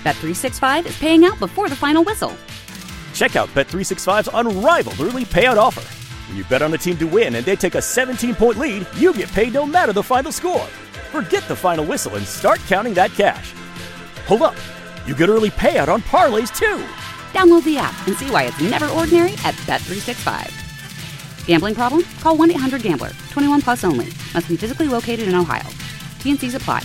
Bet365 is paying out before the final whistle. Check out Bet365's unrivaled early payout offer. When you bet on a team to win and they take a 17-point lead, you get paid no matter the final score. Forget the final whistle and start counting that cash. Hold up. You get early payout on parlays, too. Download the app and see why it's never ordinary at Bet365. Gambling problem? Call 1-800-GAMBLER. 21 plus only. Must be physically located in Ohio. T&Cs apply.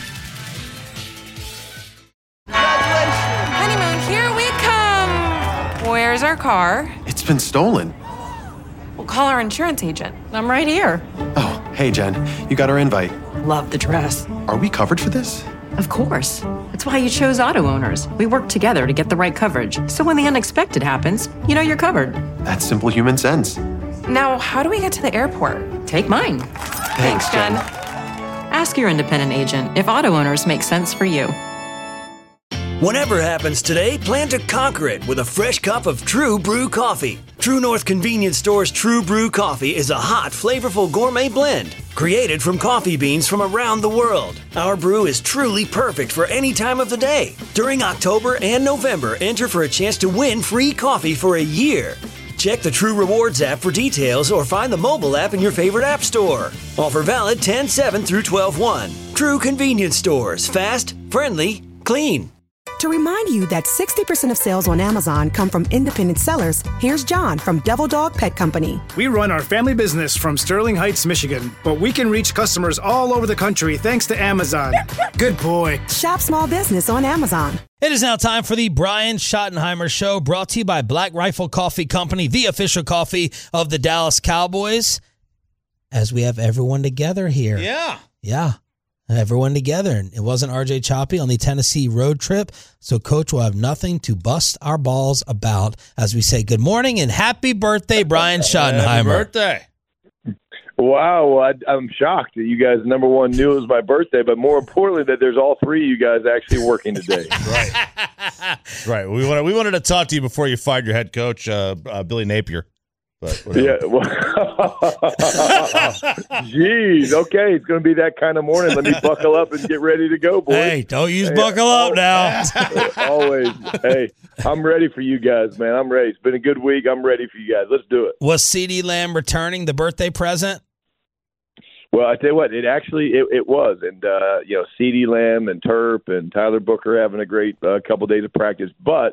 Honeymoon, here we come. Where's our car? It's been stolen. We'll call our insurance agent. I'm right here. Oh, hey, Jen. You got our invite. Love the dress. Are we covered for this? Of course. That's why you chose Auto Owners. We work together to get the right coverage. So when the unexpected happens, you know you're covered. That's simple human sense. Now, how do we get to the airport? Take mine. Thanks, Jen. Ask your independent agent if Auto Owners make sense for you. Whatever happens today, plan to conquer it with a fresh cup of True Brew coffee. True North Convenience Store's True Brew coffee is a hot, flavorful gourmet blend created from coffee beans from around the world. Our brew is truly perfect for any time of the day. During October and November, enter for a chance to win free coffee for a year. Check the True Rewards app for details or find the mobile app in your favorite app store. Offer valid 10/7 through 12/1. True Convenience Stores. Fast, friendly, clean. To remind you that 60% of sales on Amazon come from independent sellers, here's John from Devil Dog Pet Company. We run our family business from Sterling Heights, Michigan, but we can reach customers all over the country thanks to Amazon. Good boy. Shop small business on Amazon. It is now time for the Brian Schottenheimer Show, brought to you by Black Rifle Coffee Company, the official coffee of the Dallas Cowboys. As we have everyone together here. Yeah. Everyone together. And it wasn't RJ Choppy on the Tennessee road trip, so Coach will have nothing to bust our balls about as we say good morning and happy birthday, Brian Schottenheimer. Happy birthday. Wow, I'm shocked that you guys, number one, knew it was my birthday, but more importantly, that there's all three of you guys actually working today. Right. We wanted to talk to you before you fired your head coach, Billy Napier. But yeah. Well, geez. Okay, it's going to be that kind of morning. Let me buckle up and get ready to go, boys. Hey, don't use buckle up now. Always. Hey, I'm ready for you guys, man. I'm ready. It's been a good week. I'm ready for you guys. Let's do it. Was CeeDee Lamb returning the birthday present? Well, I tell you what, it actually it was, and CeeDee Lamb and Terp and Tyler Booker having a great couple days of practice, but.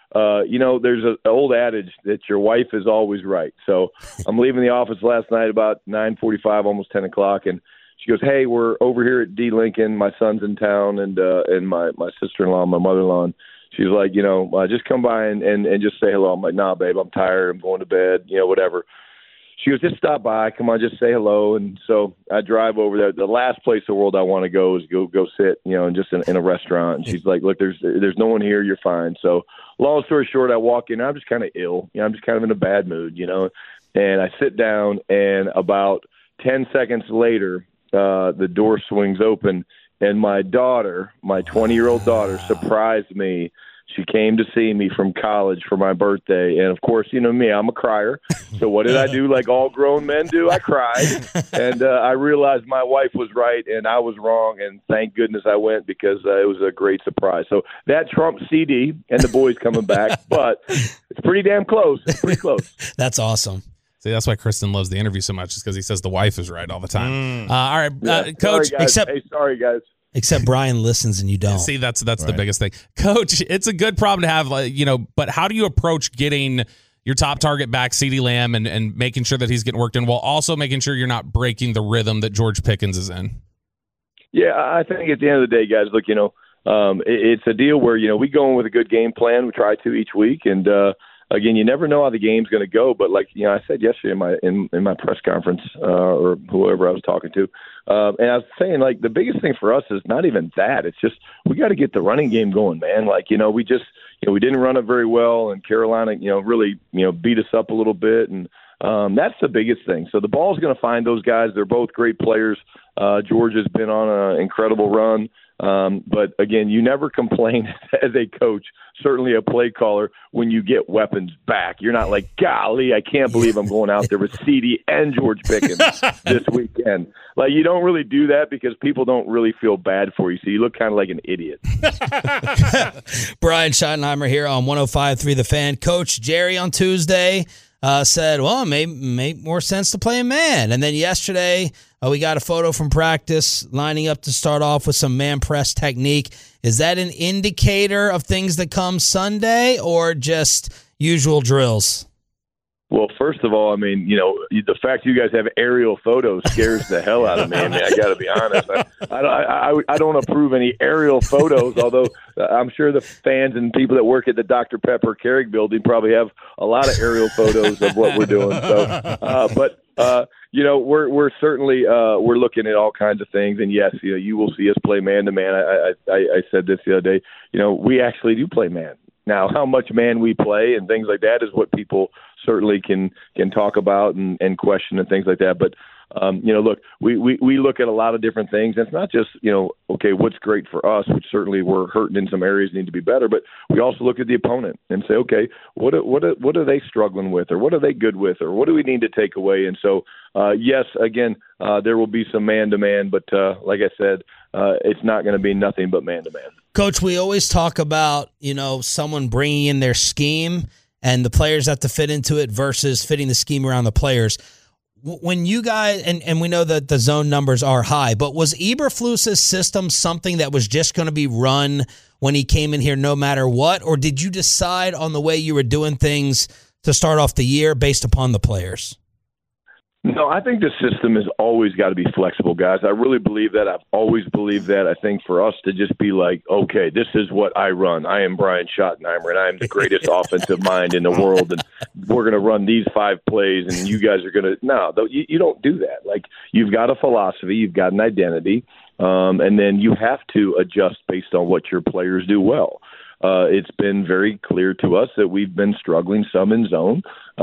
There's an old adage that your wife is always right. So I'm leaving the office last night about 9:45, almost 10 o'clock, and she goes, "Hey, we're over here at D. Lincoln. My son's in town, and my sister-in-law, and my mother-in-law." And she's like, just come by and just say hello. I'm like, "Nah, babe, I'm tired. I'm going to bed. Whatever." She goes, "Just stop by. Come on, just say hello." And so I drive over there. The last place in the world I want to go is go sit, just in a restaurant. And she's like, "Look, there's no one here. You're fine." So long story short, I walk in. I'm just kind of ill. I'm just kind of in a bad mood, And I sit down, and about 10 seconds later, the door swings open, and my daughter, my 20-year-old daughter, surprised me. She came to see me from college for my birthday. And, of course, you know me, I'm a crier. So what did I do like all grown men do? I cried. And I realized my wife was right and I was wrong. And thank goodness I went because it was a great surprise. So that trumps CD and the boys coming back. But it's pretty damn close. It's pretty close. That's awesome. See, that's why Kristen loves the interview so much, is because he says the wife is right all the time. All right, Coach, sorry, guys. Except Brian listens and you don't. See, that's the biggest thing. Coach, it's a good problem to have, but how do you approach getting your top target back, CeeDee Lamb, and making sure that he's getting worked in while also making sure you're not breaking the rhythm that George Pickens is in? Yeah, I think at the end of the day, guys, look, it's a deal where, we go in with a good game plan. We try to each week. And, again, you never know how the game's going to go. But like, I said yesterday in my press conference or whoever I was talking to, and I was saying, like, the biggest thing for us is not even that. It's just we got to get the running game going, man. Like, we just we didn't run it very well, and Carolina, really, beat us up a little bit. And that's the biggest thing. So the ball's going to find those guys. They're both great players. George has been on an incredible run. But again, you never complain as a coach, certainly a play caller, when you get weapons back. You're not like, golly, I can't believe I'm going out there with CD and George Pickens this weekend. Like, you don't really do that because people don't really feel bad for you. So you look kind of like an idiot. Brian Schottenheimer here on 105.3 The Fan. Coach Jerry on Tuesday said, well, it may make more sense to play a man. And then yesterday, we got a photo from practice lining up to start off with some man press technique. Is that an indicator of things that come Sunday or just usual drills? Well, first of all, I mean, the fact you guys have aerial photos scares the hell out of me. I mean, I got to be honest. I don't approve any aerial photos, although I'm sure the fans and people that work at the Dr. Pepper Carrick building probably have a lot of aerial photos of what we're doing. So, we're certainly we're looking at all kinds of things. And yes, you will see us play man to man. I said this the other day. We actually do play man. Now, how much man we play and things like that is what people certainly can talk about and question and things like that. But, look, we look at a lot of different things. And it's not just, okay, what's great for us, which certainly we're hurting in some areas, need to be better. But we also look at the opponent and say, okay, what are they struggling with, or what are they good with, or what do we need to take away? And so, yes, again, there will be some man-to-man. But like I said, it's not going to be nothing but man-to-man. Coach, we always talk about, someone bringing in their scheme and the players have to fit into it versus fitting the scheme around the players. When you guys, and we know that the zone numbers are high, but was Eberflus's system something that was just going to be run when he came in here no matter what? Or did you decide on the way you were doing things to start off the year based upon the players? No, I think the system has always got to be flexible, guys. I really believe that. I've always believed that. I think for us to just be like, okay, this is what I run. I am Brian Schottenheimer, and I am the greatest offensive mind in the world, and we're going to run these 5 plays, and you guys are going to – no, you don't do that. Like, you've got a philosophy, you've got an identity, and then you have to adjust based on what your players do well. It's been very clear to us that we've been struggling some in zone.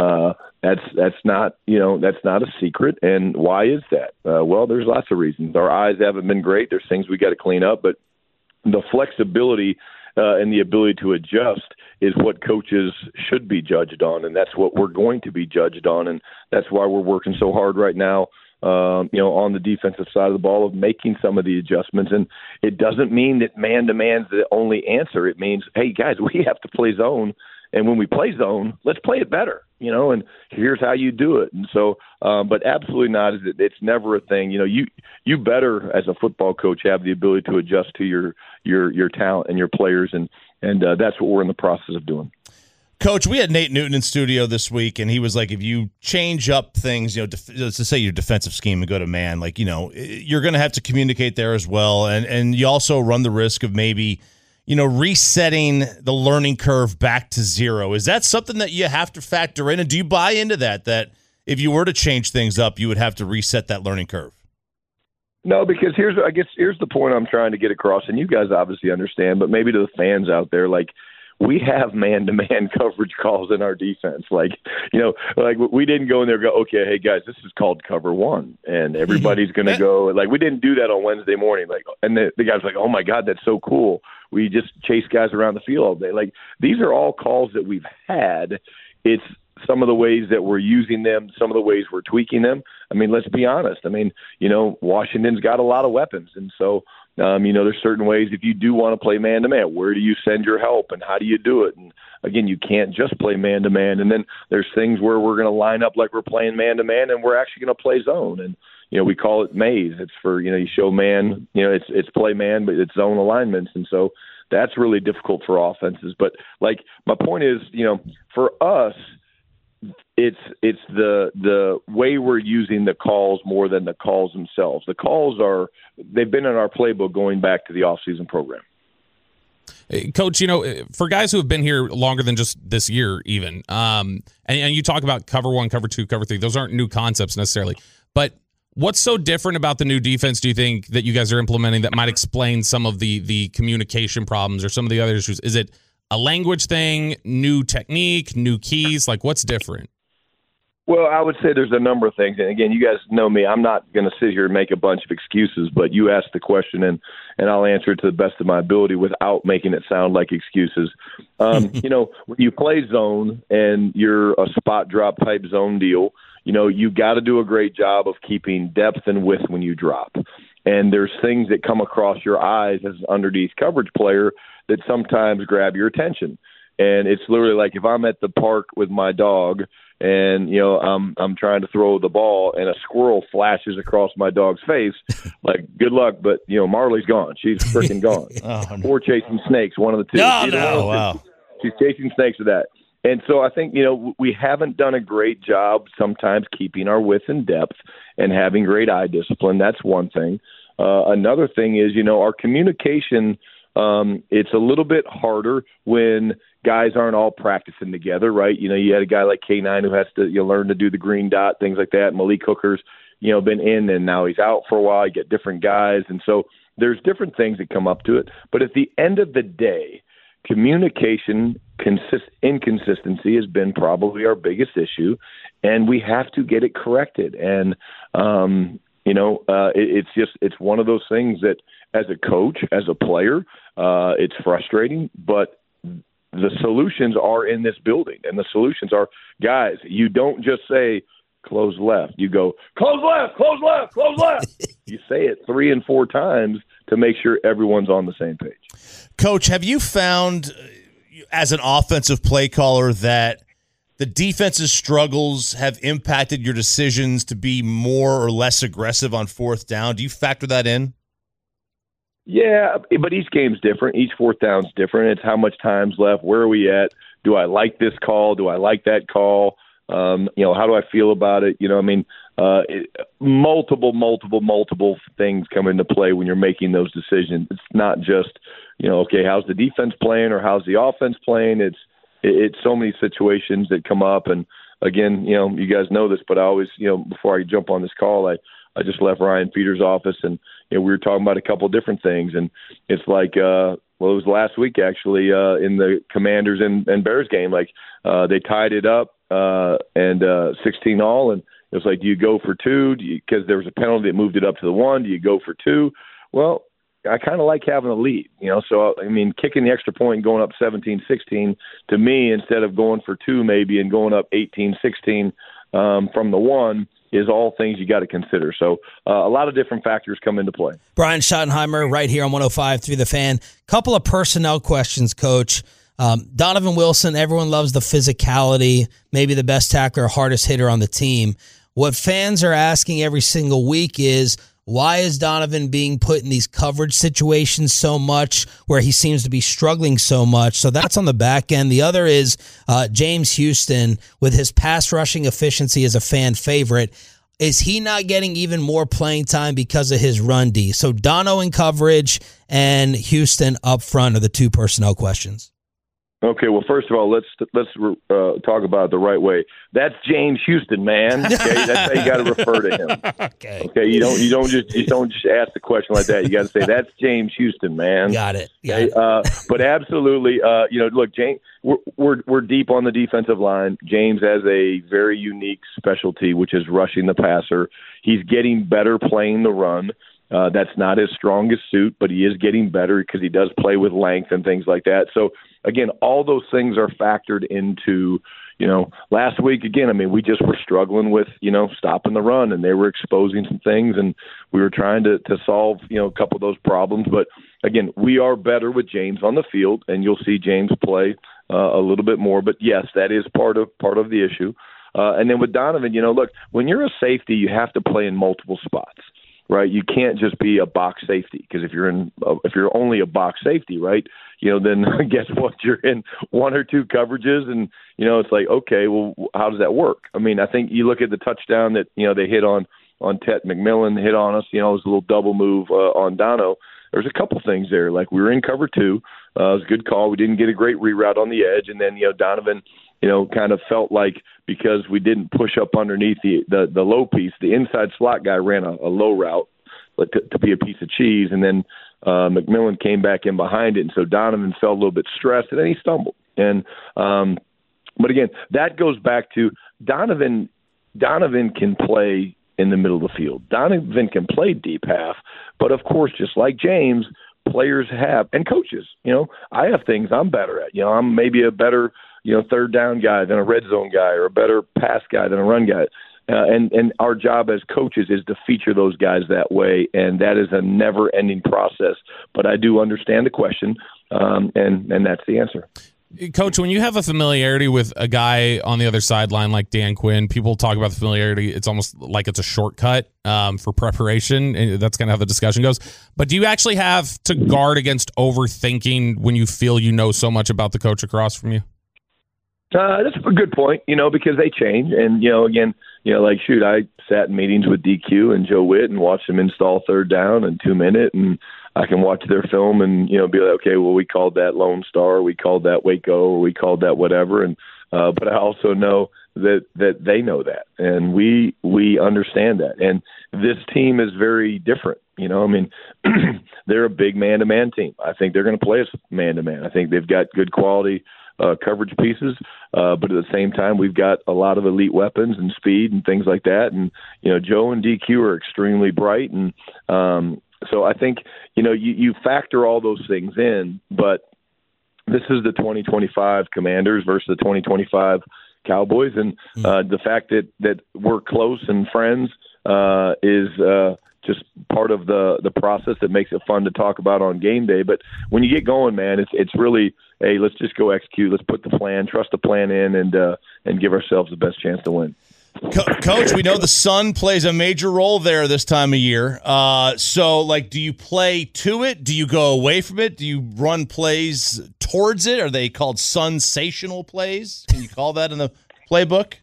That's not a secret. And why is that? Well, there's lots of reasons. Our eyes haven't been great. There's things we got to clean up, but the flexibility and the ability to adjust is what coaches should be judged on, and that's what we're going to be judged on, and that's why we're working so hard right now. On the defensive side of the ball of making some of the adjustments. And it doesn't mean that man-to-man's the only answer. It means, hey, guys, we have to play zone. And when we play zone, let's play it better, and here's how you do it. And so, but absolutely not. It's never a thing. You better, as a football coach, have the ability to adjust to your talent and your players. And that's what we're in the process of doing. Coach, we had Nate Newton in studio this week, and he was like, if you change up things, let's just say your defensive scheme and go to man, you're going to have to communicate there as well. And you also run the risk of maybe, resetting the learning curve back to zero. Is that something that you have to factor in? And do you buy into that if you were to change things up, you would have to reset that learning curve? No, because here's the point I'm trying to get across, and you guys obviously understand, but maybe to the fans out there, we have man-to-man coverage calls in our defense. We didn't go in there and go, okay, hey, guys, this is called cover 1, and everybody's going to go. We didn't do that on Wednesday morning. And the guy's like, oh, my God, that's so cool. We just chase guys around the field all day. These are all calls that we've had. It's some of the ways that we're using them, some of the ways we're tweaking them. I mean, let's be honest. I mean, Washington's got a lot of weapons, and so – there's certain ways if you do want to play man-to-man, where do you send your help and how do you do it? And, again, you can't just play man-to-man. And then there's things where we're going to line up like we're playing man-to-man and we're actually going to play zone. And, we call it maze. It's for, you show man, it's play man, but it's zone alignments. And so that's really difficult for offenses. But, my point is, for us, it's the way we're using the calls more than the calls themselves. The calls they've been in our playbook going back to the offseason program. Coach, for guys who have been here longer than just this year even, and you talk about cover 1, cover 2, cover 3, those aren't new concepts necessarily. But what's so different about the new defense, do you think, that you guys are implementing that might explain some of the communication problems or some of the other issues? Is it a language thing, new technique, new keys? What's different? Well, I would say there's a number of things. And again, you guys know me. I'm not going to sit here and make a bunch of excuses, but you asked the question and I'll answer it to the best of my ability without making it sound like excuses. You know, when you play zone and you're a spot drop type zone deal, you know, you got to do a great job of keeping depth and width when you drop. And there's things that come across your eyes as an underneath coverage player that sometimes grab your attention. And it's literally like if I'm at the park with my dog and, you know, I'm trying to throw the ball and a squirrel flashes across my dog's face, like, good luck, but, you know, Marley's gone. She's freaking gone. Or chasing snakes, one of the two. Wow. She's chasing snakes with that. And so I think, you know, we haven't done a great job sometimes keeping our width and depth and having great eye discipline. That's one thing. Another thing is, you know, our communication, it's a little bit harder when guys aren't all practicing together, right? You know, you had a guy like K9 who has to learn to do the green dot, things like that. Malik Hooker's, you know, been in and now he's out for a while. You get different guys. And so there's different things that come up to it. But at the end of the day, communication inconsistency has been probably our biggest issue, and we have to get it corrected. And, you know, it's one of those things that as a coach, as a player, it's frustrating, but the solutions are in this building, and the solutions are, guys, you don't just say close left. You go, close left, close left, close left. You say it 3 and 4 times to make sure everyone's on the same page. Coach, have you found as an offensive play caller that the defense's struggles have impacted your decisions to be more or less aggressive on fourth down? Do you factor that in? Yeah, but each game's different. Each fourth down's different. It's how much time's left. Where are we at? Do I like this call? Do I like that call? You know, how do I feel about it? You know, I mean, multiple things come into play when you're making those decisions. It's not just, you know, okay, how's the defense playing or how's the offense playing? It's so many situations that come up. And again, you know, you guys know this, but I always, you know, before I jump on this call, I just left Ryan Peters' office and, you know, we were talking about a couple of different things. And it's like, well, it was last week actually in the Commanders and Bears game. Like they tied it up and 16-all. And it was like, do you go for 2? Because there was a penalty that moved it up to the 1. Do you go for 2? Well, I kind of like having a lead, you know. So, I mean, kicking the extra point and going up 17-16 to me, instead of going for 2 maybe and going up 18-16 from the 1, is all things you got to consider. So a lot of different factors come into play. Brian Schottenheimer right here on 105.3 The Fan. Couple of personnel questions, Coach. Donovan Wilson, everyone loves the physicality, maybe the best tackler, hardest hitter on the team. What fans are asking every single week is, why is Donovan being put in these coverage situations so much where he seems to be struggling so much? So that's on the back end. The other is James Houston with his pass rushing efficiency as a fan favorite. Is he not getting even more playing time because of his run D? So Dono in coverage and Houston up front are the 2 personnel questions. Okay, well, first of all, let's talk about it the right way. That's James Houston, man. Okay, that's how you got to refer to him. Okay, you don't just ask the question like that. You got to say that's James Houston, man. Got it. Okay? But absolutely, you know, look, James, we're deep on the defensive line. James has a very unique specialty, which is rushing the passer. He's getting better playing the run. That's not his strongest suit, but he is getting better because he does play with length and things like that. So, again, all those things are factored into, you know, last week, again, I mean, we just were struggling with, you know, stopping the run, and they were exposing some things, and we were trying to solve, you know, a couple of those problems. But, again, we are better with James on the field, and you'll see James play a little bit more. But, yes, that is part of the issue. And then with Donovan, you know, look, when you're a safety, you have to play in multiple spots. Right, you can't just be a box safety, because if you're only a box safety, right, you know, then guess what? You're in 1 or 2 coverages, and you know it's like, okay, well, how does that work? I mean, I think you look at the touchdown that, you know, they hit on Tet McMillan, hit on us. You know, it was a little double move on Dono. There's a couple things there. Like, we were in cover 2, it was a good call. We didn't get a great reroute on the edge, and then, you know, Donovan, you know, kind of felt like because we didn't push up underneath the low piece, the inside slot guy ran a low route to be a piece of cheese, and then McMillan came back in behind it, and so Donovan felt a little bit stressed, and then he stumbled. And but again, that goes back to Donovan Donovan can play in the middle of the field. Donovan can play deep half, but of course, just like James, players have, and coaches, I have things I'm better at. I'm maybe a better, third down guy than a red zone guy, or a better pass guy than a run guy. And our job as coaches is to feature those guys that way, and that is a never-ending process. But I do understand the question, and that's the answer. Coach, when you have a familiarity with a guy on the other sideline like Dan Quinn, people talk about the familiarity. It's almost like it's a shortcut for preparation, and that's kind of how the discussion goes. But do you actually have to guard against overthinking when you feel you know so much about the coach across from you? That's a good point, because they change. And, again, I sat in meetings with DQ and Joe Witt and watched them install third down and 2-minute, and I can watch their film and, be like, okay, well, we called that Lone Star, we called that Waco, or we called that whatever. And but I also know that they know that, and we understand that. And this team is very different. They're a big man-to-man team. I think they're going to play us man-to-man. I think they've got good quality coverage pieces, but at the same time, we've got a lot of elite weapons and speed and things like that. And, Joe and DQ are extremely bright. And so I think, you factor all those things in, but this is the 2025 Commanders versus the 2025 Cowboys. And the fact that we're close and friends is just part of the process that makes it fun to talk about on game day. But when you get going, man, it's really, hey, let's just go execute. Let's put the plan, trust the plan in, and give ourselves the best chance to win. Coach, we know the sun plays a major role there this time of year. So, do you play to it? Do you go away from it? Do you run plays towards it? Are they called sensational plays? Can you call that in the playbook?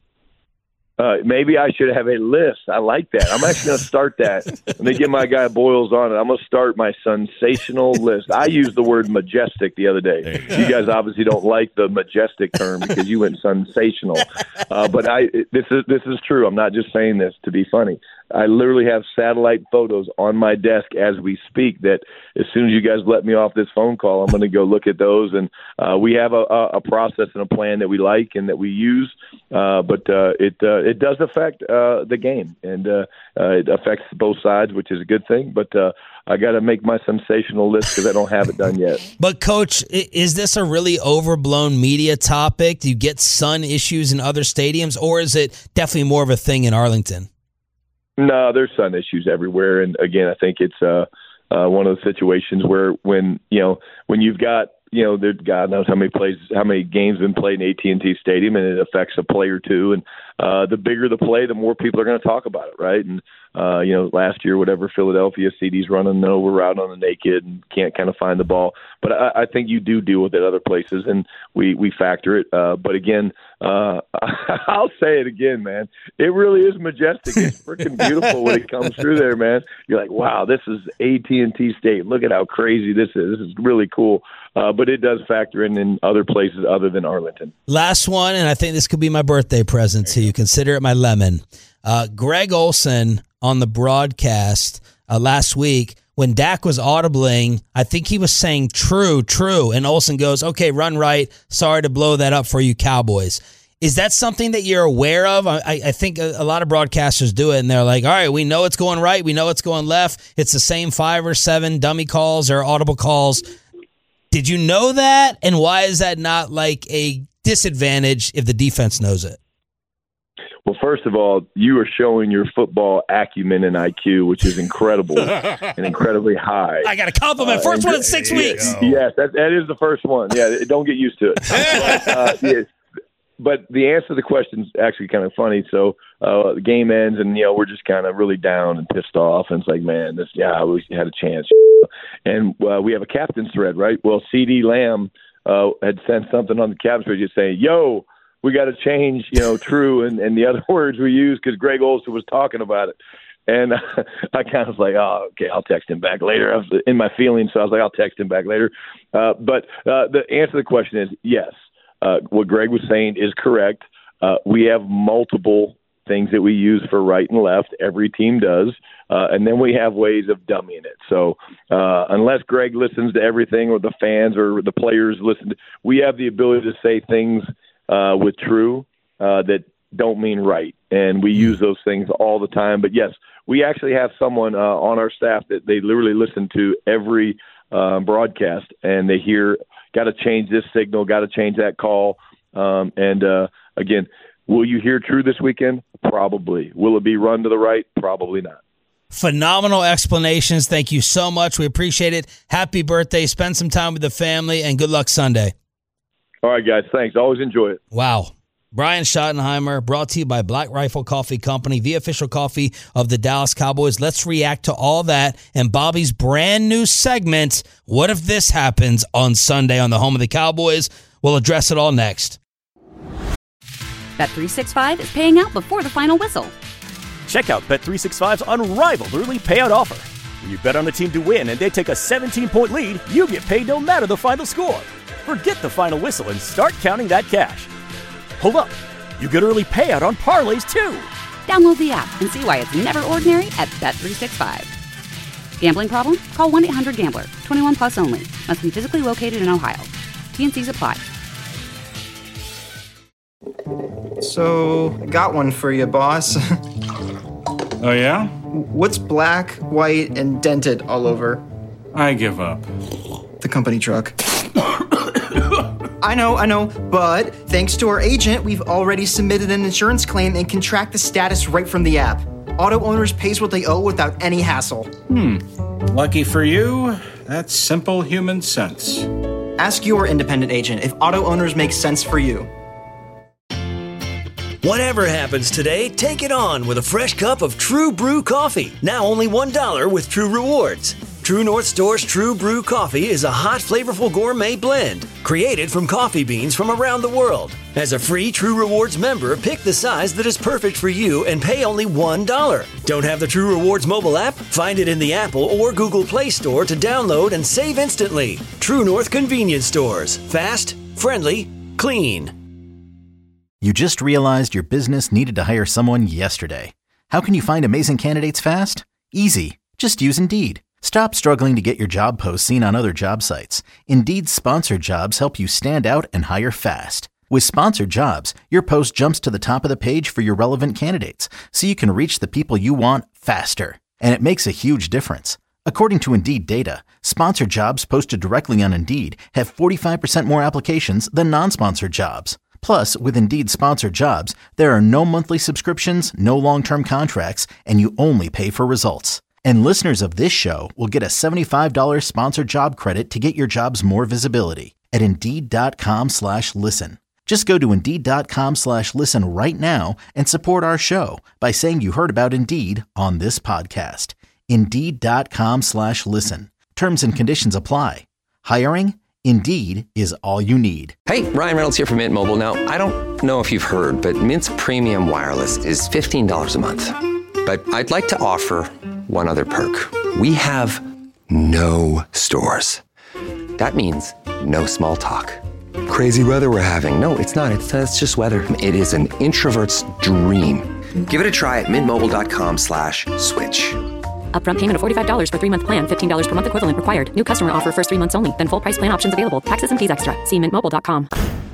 Maybe I should have a list. I like that. I'm actually going to start that. Let me get my guy Boyles on it. I'm going to start my sensational list. I used the word majestic the other day. You guys obviously don't like the majestic term because you went sensational. But this is true. I'm not just saying this to be funny. I literally have satellite photos on my desk as we speak that as soon as you guys let me off this phone call, I'm going to go look at those. And we have a process and a plan that we like and that we use, but it does affect the game, and it affects both sides, which is a good thing. But I got to make my sensational list because I don't have it done yet. But, Coach, is this a really overblown media topic? Do you get sun issues in other stadiums, or is it definitely more of a thing in Arlington? No, there's sun issues everywhere, and again, I think it's one of the situations where when you've got God knows how many games have been played in AT&T Stadium, and it affects a play or two. And the bigger the play, the more people are going to talk about it, right? And last year, whatever, Philadelphia, CD's running over out on the naked and can't kind of find the ball. But I think you do deal with it other places, and we factor it. But again, I'll say it again, man. It really is majestic. It's freaking beautiful when it comes through there, man. You're like, wow, this is AT&T Stadium. Look at how crazy this is. This is really cool. But it does factor in other places other than Arlington. Last one, and I think this could be my birthday present to you. Consider it my lemon. Greg Olsen on the broadcast last week, when Dak was audibling, I think he was saying true, and Olsen goes, okay, run right. Sorry to blow that up for you Cowboys. Is that something that you're aware of? I think a lot of broadcasters do it, and they're like, all right, we know it's going right. We know it's going left. It's the same 5 or 7 dummy calls or audible calls. Did you know that? And why is that not like a disadvantage if the defense knows it? Well, first of all, you are showing your football acumen and IQ, which is incredible and incredibly high. I got a compliment. First one in 6 weeks. Yes, that is the first one. Yeah, don't get used to it. Yes. But the answer to the question is actually kind of funny. So the game ends, and we're just kind of really down and pissed off, and it's like, man, we had a chance. And we have a captain's thread, right? Well, CeeDee Lamb had sent something on the captain's thread just saying, "Yo, we got to change, true," and the other words we used because Greg Olsen was talking about it. And I kind of was like, oh, okay, I'll text him back later. I was in my feelings, so I was like, I'll text him back later. But the answer to the question is yes. What Greg was saying is correct. We have multiple things that we use for right and left. Every team does. And then we have ways of dummying it. So unless Greg listens to everything or the fans or the players listen, we have the ability to say things with true that don't mean right. And we use those things all the time. But, yes, we actually have someone on our staff that they literally listen to every broadcast, and they hear, got to change this signal, got to change that call. Again, will you hear true this weekend? Probably. Will it be run to the right? Probably not. Phenomenal explanations. Thank you so much. We appreciate it. Happy birthday. Spend some time with the family, and good luck Sunday. All right, guys. Thanks. Always enjoy it. Wow. Brian Schottenheimer, brought to you by Black Rifle Coffee Company, the official coffee of the Dallas Cowboys. Let's react to all that and Bobby's brand new segment, What If This Happens on Sunday on the home of the Cowboys? We'll address it all next. Bet365 is paying out before the final whistle. Check out Bet365's unrivaled early payout offer. When you bet on a team to win and they take a 17-point lead, you get paid no matter the final score. Forget the final whistle and start counting that cash. Hold up. You get early payout on parlays, too. Download the app and see why it's never ordinary at Bet365. Gambling problem? Call 1-800-GAMBLER. 21 plus only. Must be physically located in Ohio. T&Cs apply. So, got one for you, boss. Oh, yeah? What's black, white, and dented all over? I give up. The company truck. I know, but thanks to our agent, we've already submitted an insurance claim and can track the status right from the app. Auto Owners pays what they owe without any hassle. Lucky for you, that's simple human sense. Ask your independent agent if Auto Owners makes sense for you. Whatever happens today, take it on with a fresh cup of True Brew coffee. Now only $1 with True Rewards. True North Store's True Brew coffee is a hot, flavorful gourmet blend created from coffee beans from around the world. As a free True Rewards member, pick the size that is perfect for you and pay only $1. Don't have the True Rewards mobile app? Find it in the Apple or Google Play Store to download and save instantly. True North Convenience Stores. Fast, friendly, clean. You just realized your business needed to hire someone yesterday. How can you find amazing candidates fast? Easy. Just use Indeed. Stop struggling to get your job posts seen on other job sites. Indeed's sponsored jobs help you stand out and hire fast. With sponsored jobs, your post jumps to the top of the page for your relevant candidates, so you can reach the people you want faster. And it makes a huge difference. According to Indeed data, sponsored jobs posted directly on Indeed have 45% more applications than non-sponsored jobs. Plus, with Indeed sponsored jobs, there are no monthly subscriptions, no long-term contracts, and you only pay for results. And listeners of this show will get a $75 sponsored job credit to get your jobs more visibility at Indeed.com/listen. Just go to Indeed.com/listen right now and support our show by saying you heard about Indeed on this podcast. Indeed.com/listen. Terms and conditions apply. Hiring? Indeed is all you need. Hey, Ryan Reynolds here from Mint Mobile. Now, I don't know if you've heard, but Mint's premium wireless is $15 a month. But I'd like to offer one other perk. We have no stores. That means no small talk. Crazy weather we're having. No, it's not. It's just weather. It is an introvert's dream. Give it a try at mintmobile.com/switch. Upfront payment of $45 for 3-month plan. $15 per month equivalent required. New customer offer first 3 months only. Then full price plan options available. Taxes and fees extra. See mintmobile.com.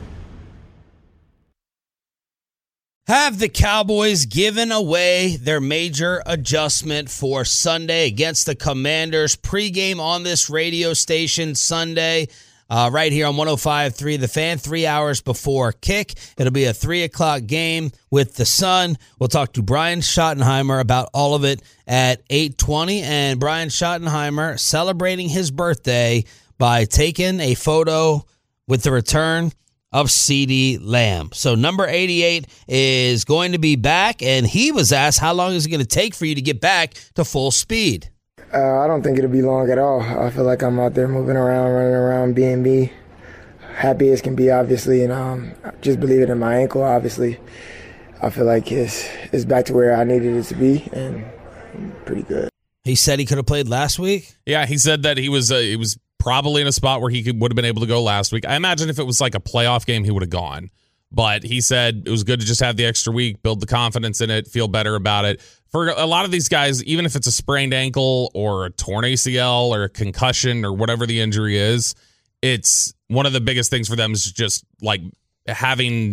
Have the Cowboys given away their major adjustment for Sunday against the Commanders? Pregame on this radio station Sunday, right here on 105.3 The Fan, 3 hours before kick. It'll be a 3 o'clock game with the Sun. We'll talk to Brian Schottenheimer about all of it at 8:20. And Brian Schottenheimer celebrating his birthday by taking a photo with the return of CeeDee Lamb. So number 88 is going to be back, and he was asked, how long is it going to take for you to get back to full speed? I don't think it'll be long at all. I feel like I'm out there moving around, running around, being me. Happy as can be, obviously, and just believing in my ankle, obviously. I feel like it's back to where I needed it to be, and I'm pretty good. He said he could have played last week? Yeah, he said that he was probably in a spot where he would have been able to go last week. I imagine if it was like a playoff game, he would have gone. But he said it was good to just have the extra week, build the confidence in it, feel better about it. For a lot of these guys, even if it's a sprained ankle or a torn ACL or a concussion or whatever the injury is, it's one of the biggest things for them is just like having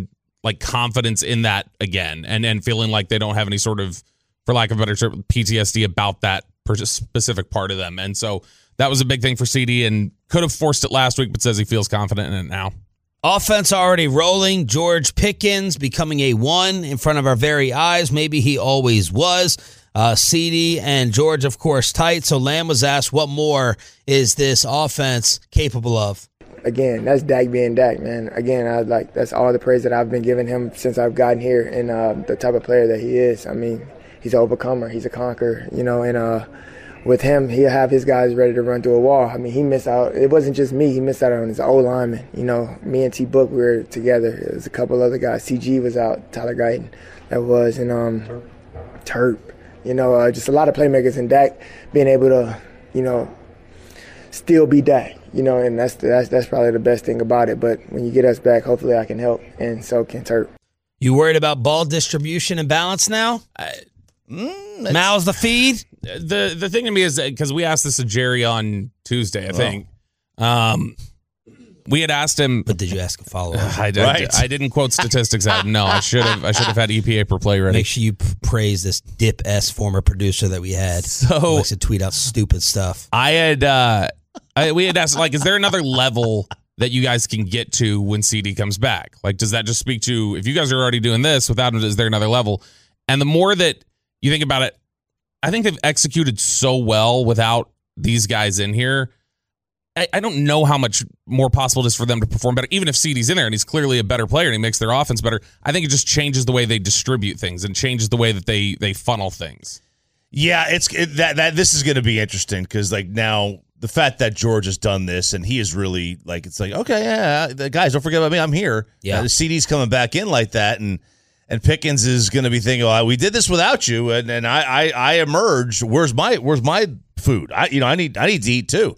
like confidence in that again and feeling like they don't have any sort of, for lack of a better term, PTSD about that specific part of them. And so that was a big thing for CD and could have forced it last week, but says he feels confident in it now. Offense already rolling. George Pickens becoming a 1 in front of our very eyes. Maybe he always was. CD and George, of course, tight. So Lamb was asked, what more is this offense capable of? Again, that's Dak being Dak, man. Again, that's all the praise that I've been giving him since I've gotten here and the type of player that he is. I mean, he's an overcomer. He's a conqueror, and with him, he'll have his guys ready to run through a wall. I mean, he missed out. It wasn't just me. He missed out on his O-lineman. Me and T-Book, we were together. There was a couple other guys. CG was out, Tyler Guyton, that was, and Terp. Just a lot of playmakers, and Dak being able to, still be Dak. And that's probably the best thing about it. But when you get us back, hopefully I can help, and so can Terp. You worried about ball distribution and balance now? Mouths the feed? The thing to me is, because we asked this to Jerry on Tuesday, I think. We had asked him. But did you ask a follow-up? I didn't quote statistics out. No, I should have had EPA per play ready. Make sure you praise this Dip S former producer that we had. So likes to tweet out stupid stuff. We had asked, like, is there another level that you guys can get to when CD comes back? Like, does that just speak to, if you guys are already doing this without him, is there another level? And the more that you think about it, I think they've executed so well without these guys in here. I don't know how much more possible it is for them to perform better, even if CD's in there and he's clearly a better player and he makes their offense better. I think it just changes the way they distribute things and changes the way that they funnel things. Yeah, this is going to be interesting because, like, now the fact that George has done this and he is really, like, it's like, okay, yeah, the guys, don't forget about me. I'm here. Yeah, the CD's coming back in like that, and Pickens is going to be thinking, "Oh, we did this without you, and I emerged. Where's my food? I need to eat too."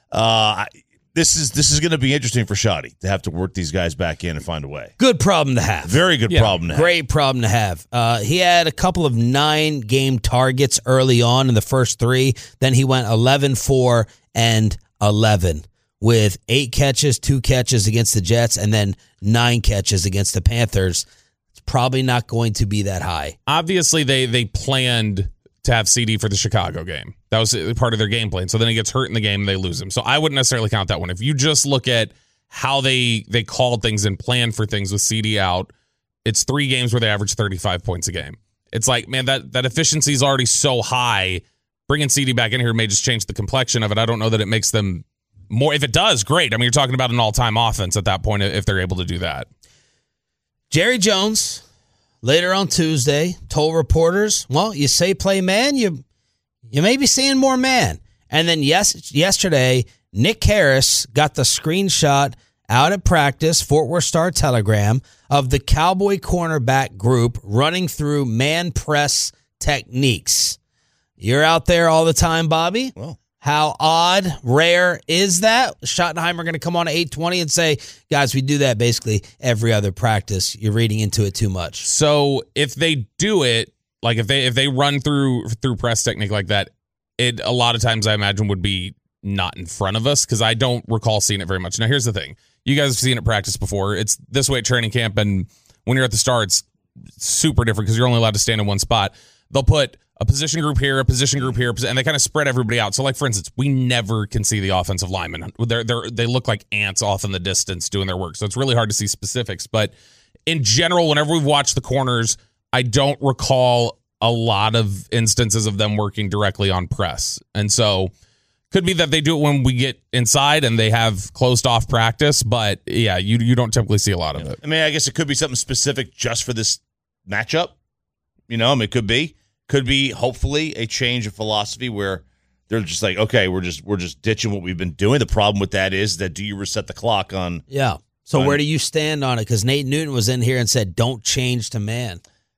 This is going to be interesting for Shoddy to have to work these guys back in and find a way. Good problem to have. Very good problem to have. Great problem to have. He had a couple of 9-game targets early on in the first 3. Then he went 11-4 and 11 with 8 catches, 2 catches against the Jets, and then 9 catches against the Panthers. It's probably not going to be that high. Obviously, they planned to have CD for the Chicago game. That was part of their game plan. So then he gets hurt in the game and they lose him. So I wouldn't necessarily count that one. If you just look at how they called things and planned for things with CD out, it's 3 games where they average 35 points a game. It's like, man, that efficiency is already so high. Bringing CD back in here may just change the complexion of it. I don't know that it makes them more. If it does, great. I mean, you're talking about an all-time offense at that point if they're able to do that. Jerry Jones, later on Tuesday, told reporters, well, you say play man, you may be seeing more man. And then yesterday, Nick Harris got the screenshot out at practice, Fort Worth Star-Telegram, of the Cowboy cornerback group running through man press techniques. You're out there all the time, Bobby. Well, how odd, rare is that? Schottenheimer going to come on at 8:20 and say, guys, we do that basically every other practice. You're reading into it too much. So if they do it, like if they run through press technique like that, it a lot of times I imagine would be not in front of us because I don't recall seeing it very much. Now, here's the thing. You guys have seen it practice before. It's this way at training camp, and when you're at the Star, it's super different because you're only allowed to stand in one spot. They'll put a position group here, and they kind of spread everybody out. So, like, for instance, we never can see the offensive linemen. They look like ants off in the distance doing their work. So it's really hard to see specifics. But in general, whenever we've watched the corners, I don't recall a lot of instances of them working directly on press. And so could be that they do it when we get inside and they have closed off practice. But, yeah, you don't typically see a lot of it. I mean, I guess it could be something specific just for this matchup. You know, I mean, it could be. Could be, hopefully, a change of philosophy where they're just like, okay, we're just ditching what we've been doing. The problem with that is that do you reset the clock on? Yeah. So where do you stand on it? Because Nate Newton was in here and said, don't change to man.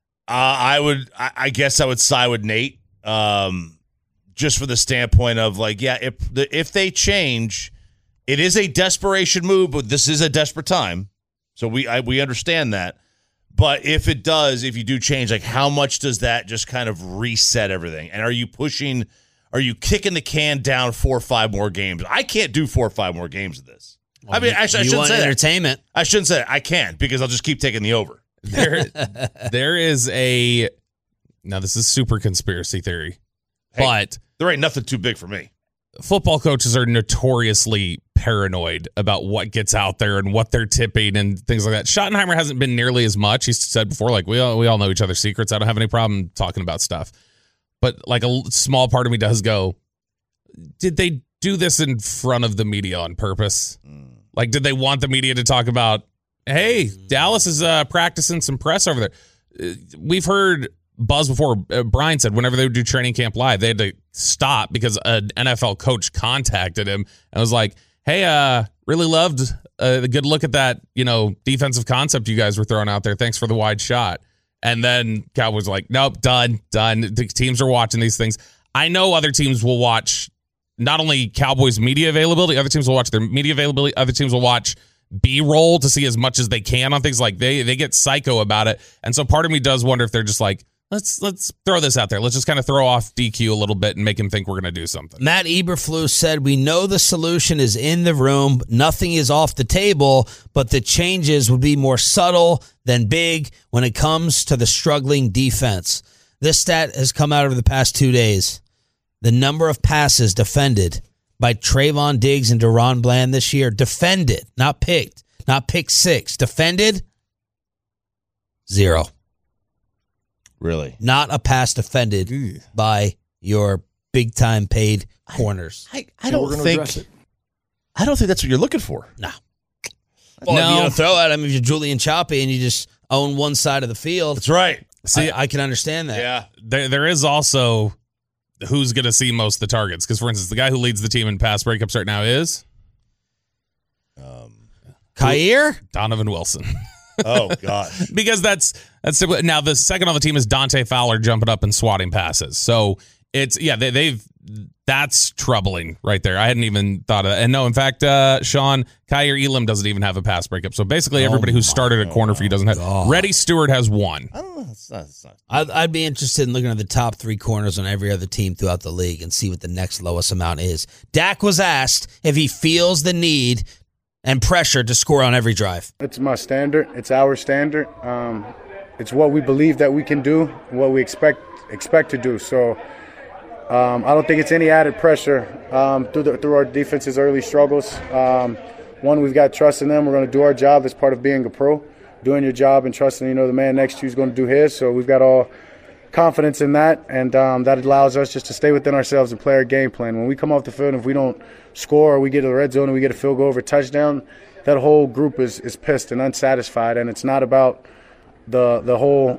I guess I would side with Nate, just for the standpoint of like, yeah, if they change, it is a desperation move, but this is a desperate time, so we understand that. But if it does, if you do change, like how much does that just kind of reset everything? And are you kicking the can down 4 or 5 more games? I can't do 4 or 5 more games of this. Well, I mean, I shouldn't say entertainment. I shouldn't say that. I can't because I'll just keep taking the over. There is a now this is super conspiracy theory, but there ain't nothing too big for me. Football coaches are notoriously paranoid about what gets out there and what they're tipping and things like that. Schottenheimer hasn't been nearly as much. He's said before, like, we all know each other's secrets. I don't have any problem talking about stuff. But like a small part of me does go, did they do this in front of the media on purpose? Like, did they want the media to talk about, hey, Dallas is practicing some press over there? We've heard buzz before. Brian said whenever they would do training camp live, they had to stop because an NFL coach contacted him and was like, hey, really loved the good look at that, defensive concept you guys were throwing out there. Thanks for the wide shot. And then Cowboys were like, nope, done. The teams are watching these things. I know other teams will watch not only Cowboys media availability, other teams will watch their media availability, other teams will watch B-roll to see as much as they can on things. Like they get psycho about it. And so part of me does wonder if they're just like, let's throw this out there. Let's just kind of throw off DQ a little bit and make him think we're going to do something. Matt Eberflus said, we know the solution is in the room. Nothing is off the table, but the changes would be more subtle than big when it comes to the struggling defense. This stat has come out over the past 2 days. The number of passes defended by Trayvon Diggs and Deron Bland this year, defended, not picked, not pick six, defended, 0. Really? Not a pass defended by your big-time paid corners. I don't think that's what you're looking for. No. Well, if you throw at him if you're Julian Choppy and you just own one side of the field. That's right. See, I can understand that. Yeah. There is also who's going to see most of the targets. Because, for instance, the guy who leads the team in pass breakups right now is? Khair? Donovan Wilson. Oh, God. Because that's typically, now the second on the team is Dante Fowler jumping up and swatting passes. So it's, that's troubling right there. I hadn't even thought of that. And no, in fact, Sean, Khair Elam doesn't even have a pass breakup. So basically everybody who started at corner for you doesn't have. Reddy Stewart has one. I don't know. It's not. I'd be interested in looking at the top 3 corners on every other team throughout the league and see what the next lowest amount is. Dak was asked if he feels the need and pressure to score on every drive. It's my standard. It's our standard. It's what we believe that we can do, what we expect to do. So I don't think it's any added pressure through our defense's early struggles. One, we've got trust in them. We're going to do our job as part of being a pro, doing your job and trusting, the man next to you is going to do his. So we've got all confidence in that, and that allows us just to stay within ourselves and play our game plan. When we come off the field, if we don't score or we get to the red zone and we get a field goal over touchdown, that whole group is pissed and unsatisfied, and it's not about the whole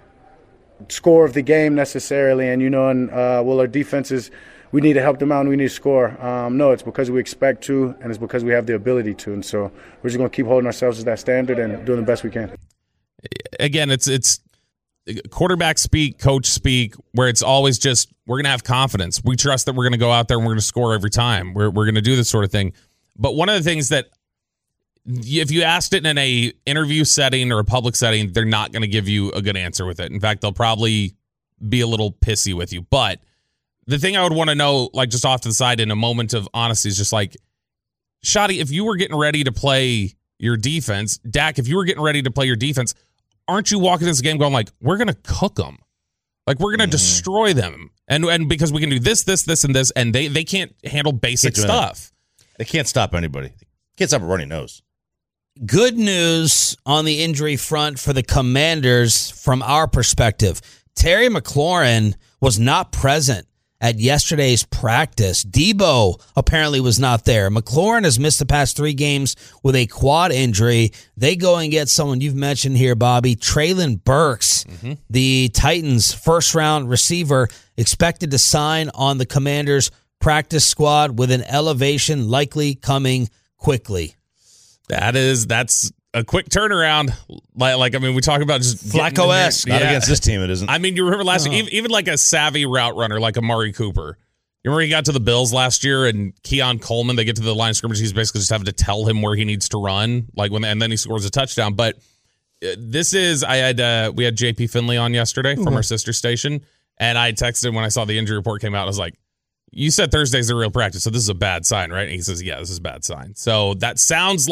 score of the game necessarily. And our defenses, we need to help them out and we need to score. No, it's because we expect to, and it's because we have the ability to, and so we're just going to keep holding ourselves to that standard and doing the best we can. Again, it's quarterback speak, coach speak, where it's always just, we're going to have confidence. We trust that we're going to go out there and we're going to score every time. We're going to do this sort of thing. But one of the things that, if you asked it in a interview setting or a public setting, they're not going to give you a good answer with it. In fact, they'll probably be a little pissy with you. But the thing I would want to know, like just off to the side in a moment of honesty, is just like, Shotty, if you were getting ready to play your defense, Dak, if you were getting ready to play your defense, aren't you walking this game going like, we're going to cook them? Like, we're going to destroy them. And because we can do this, and this, and they can't handle basic stuff. They can't stop anybody. They can't stop a running nose. Good news on the injury front for the Commanders from our perspective. Terry McLaurin was not present at yesterday's practice. Debo apparently was not there. McLaurin has missed the past 3 games with a quad injury. They go and get someone you've mentioned here, Bobby, Treylon Burks, the Titans' first-round receiver, expected to sign on the Commanders' practice squad with an elevation likely coming quickly. That's a quick turnaround. We talk about just Flacco-esque. Not against this team, it isn't. I mean, you remember last year, even like a savvy route runner like Amari Cooper. You remember he got to the Bills last year and Keon Coleman, they get to the line of scrimmage, he's basically just having to tell him where he needs to run, and then he scores a touchdown. But this is, we had JP Finley on yesterday from our sister station, and I texted him when I saw the injury report came out. I was like, you said Thursday's the real practice, so this is a bad sign, right? And he says, yeah, this is a bad sign. So that sounds like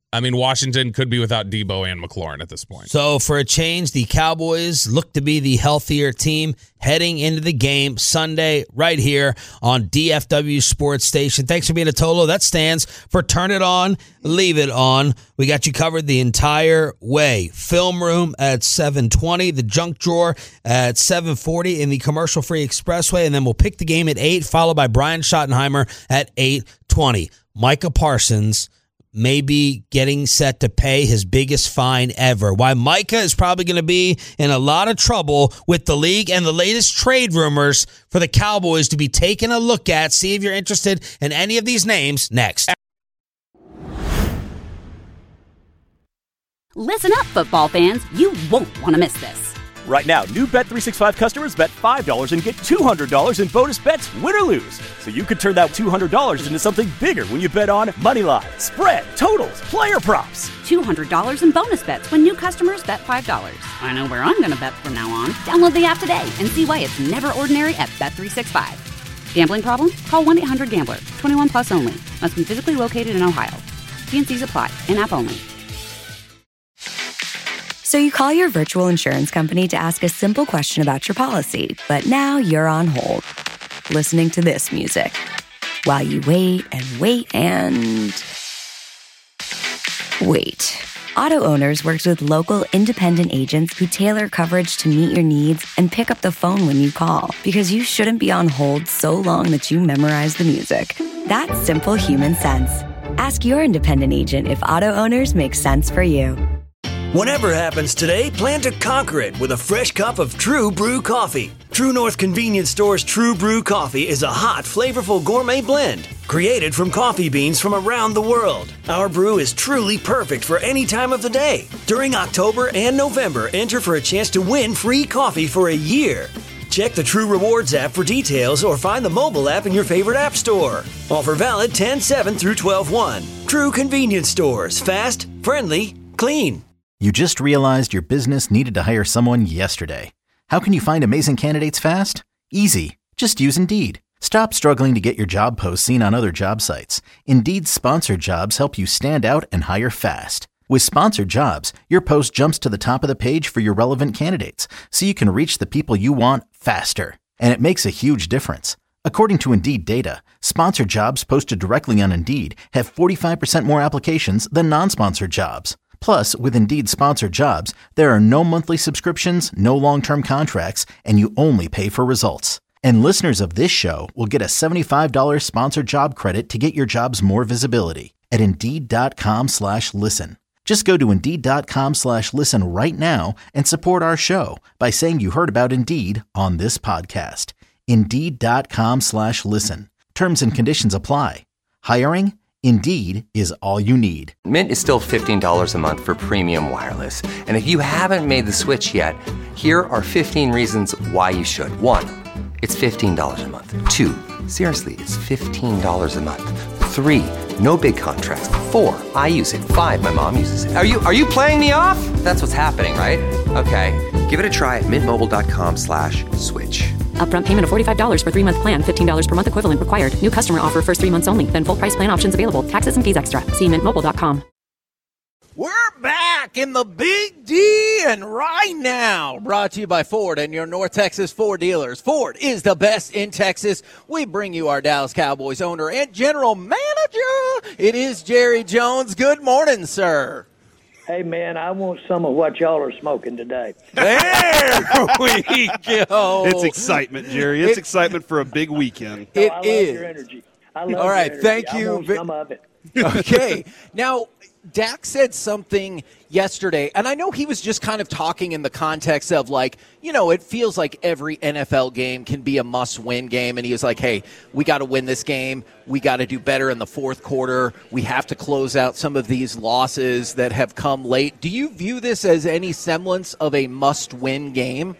I mean, Washington could be without Debo and McLaurin at this point. So for a change, the Cowboys look to be the healthier team heading into the game Sunday right here on DFW Sports Station. Thanks for being a Tolo. That stands for Turn It On, Leave It On. We got you covered the entire way. Film room at 7:20, the junk drawer at 7:40 in the commercial-free expressway, and then we'll pick the game at 8, followed by Brian Schottenheimer at 8:20. Micah Parsons may be getting set to pay his biggest fine ever. Why Micah is probably going to be in a lot of trouble with the league and the latest trade rumors for the Cowboys to be taking a look at. See if you're interested in any of these names next. Listen up, football fans. You won't want to miss this. Right now, new Bet365 customers bet $5 and get $200 in bonus bets, win or lose. So you could turn that $200 into something bigger when you bet on moneyline, spread, totals, player props. $200 in bonus bets when new customers bet $5. I know where I'm going to bet from now on. Download the app today and see why it's never ordinary at Bet365. Gambling problem? Call 1-800-GAMBLER. 21 plus only. Must be physically located in Ohio. T&Cs apply. In-app only. So you call your virtual insurance company to ask a simple question about your policy, but now you're on hold, listening to this music, while you wait and wait and wait. Auto Owners works with local independent agents who tailor coverage to meet your needs and pick up the phone when you call, because you shouldn't be on hold so long that you memorize the music. That's simple human sense. Ask your independent agent if Auto Owners makes sense for you. Whatever happens today, plan to conquer it with a fresh cup of True Brew coffee. True North Convenience Store's True Brew coffee is a hot, flavorful gourmet blend created from coffee beans from around the world. Our brew is truly perfect for any time of the day. During October and November, enter for a chance to win free coffee for a year. Check the True Rewards app for details or find the mobile app in your favorite app store. Offer valid 10/7 through 12/1. True Convenience Stores. Fast, friendly, clean. You just realized your business needed to hire someone yesterday. How can you find amazing candidates fast? Easy. Just use Indeed. Stop struggling to get your job posts seen on other job sites. Indeed's sponsored jobs help you stand out and hire fast. With sponsored jobs, your post jumps to the top of the page for your relevant candidates, so you can reach the people you want faster. And it makes a huge difference. According to Indeed data, sponsored jobs posted directly on Indeed have 45% more applications than non-sponsored jobs. Plus, with Indeed sponsored jobs, there are no monthly subscriptions, no long-term contracts, and you only pay for results. And listeners of this show will get a $75 sponsored job credit to get your jobs more visibility at Indeed.com/listen. Just go to Indeed.com/listen right now and support our show by saying you heard about Indeed on this podcast. Indeed.com/listen. Terms and conditions apply. Hiring? Indeed is all you need. Mint is still $15 a month for premium wireless. And if you haven't made the switch yet, here are 15 reasons why you should. 1, it's $15 a month. 2, seriously, it's $15 a month. 3, no big contracts. 4, I use it. 5, my mom uses it. Are you playing me off? That's what's happening, right? Okay, give it a try at mintmobile.com/switch. Upfront payment of $45 for 3-month plan, $15 per month equivalent required. New customer offer first 3 months only. Then full price plan options available. Taxes and fees extra. See mintmobile.com. We're back in the Big D and right now, brought to you by Ford and your North Texas Ford dealers. Ford is the best in Texas. We bring you our Dallas Cowboys owner and general manager. It is Jerry Jones. Good morning, sir. Hey, man, I want some of what y'all are smoking today. There we go. It's excitement, Jerry. It's excitement for a big weekend. I love your energy. I love All right, your thank energy. you. I want some of it. Okay. Now, Dak said something yesterday, and I know he was just kind of talking in the context of like, you know, it feels like every NFL game can be a must-win game, and he was like, hey, we got to win this game. We got to do better in the fourth quarter. We have to close out some of these losses that have come late. Do you view this as any semblance of a must-win game?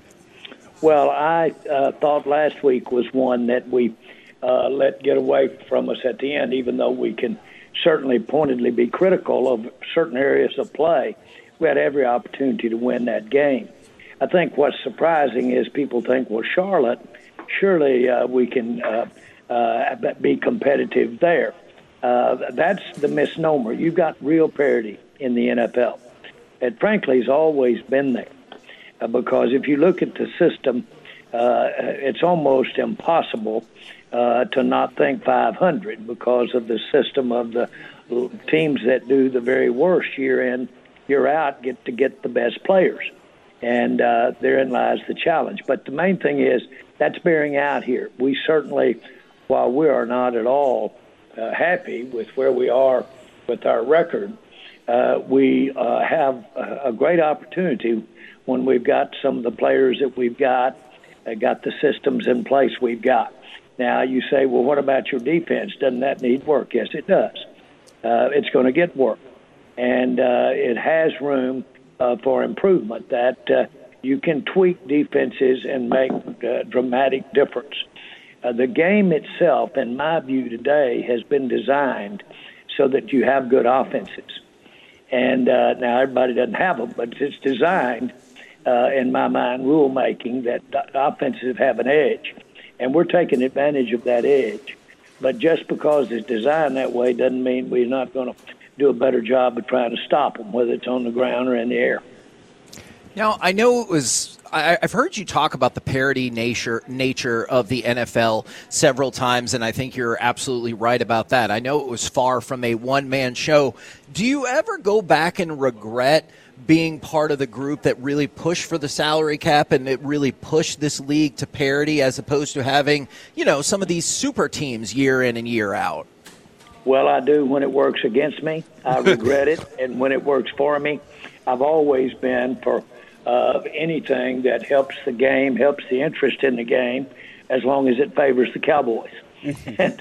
Well, I thought last week was one that we let get away from us at the end, even though we can certainly pointedly be critical of certain areas of play. We had every opportunity to win that game. I think what's surprising is people think, well, Charlotte, surely we can be competitive there. That's the misnomer. You've got real parity in the NFL. It frankly has always been there because if you look at the system, it's almost impossible to not think 500 because of the system of the teams that do the very worst year in, year out get the best players. And therein lies the challenge. But the main thing is that's bearing out here. We certainly, while we are not at all happy with where we are with our record, we have a great opportunity when we've got some of the players that we've got the systems in place we've got. Now, you say, well, what about your defense? Doesn't that need work? Yes, it does. It's going to get work. And it has room for improvement that you can tweak defenses and make dramatic difference. The game itself, in my view today, has been designed so that you have good offenses. And now everybody doesn't have them, but it's designed, in my mind, rule-making that offenses have an edge. And we're taking advantage of that edge. But just because it's designed that way doesn't mean we're not going to do a better job of trying to stop them, whether it's on the ground or in the air. Now, I know I've heard you talk about the parity nature of the NFL several times, and I think you're absolutely right about that. I know it was far from a one-man show. Do you ever go back and regret being part of the group that really pushed for the salary cap and it really pushed this league to parity as opposed to having, some of these super teams year in and year out? Well, I do when it works against me. I regret it. And when it works for me, I've always been for anything that helps the game, helps the interest in the game, as long as it favors the Cowboys. And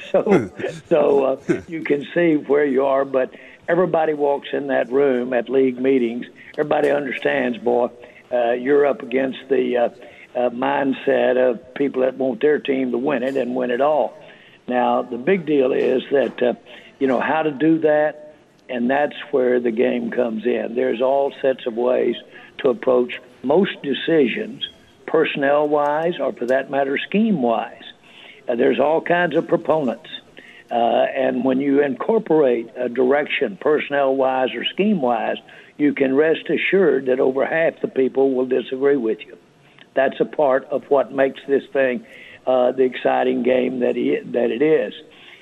so you can see where you are. But everybody walks in that room at league meetings. Everybody understands, boy, you're up against the mindset of people that want their team to win it and win it all. Now, the big deal is that, how to do that, and that's where the game comes in. There's all sets of ways to approach most decisions, personnel-wise or, for that matter, scheme-wise. There's all kinds of proponents. And when you incorporate a direction, personnel-wise or scheme-wise, you can rest assured that over half the people will disagree with you. That's a part of what makes this thing the exciting game that it is.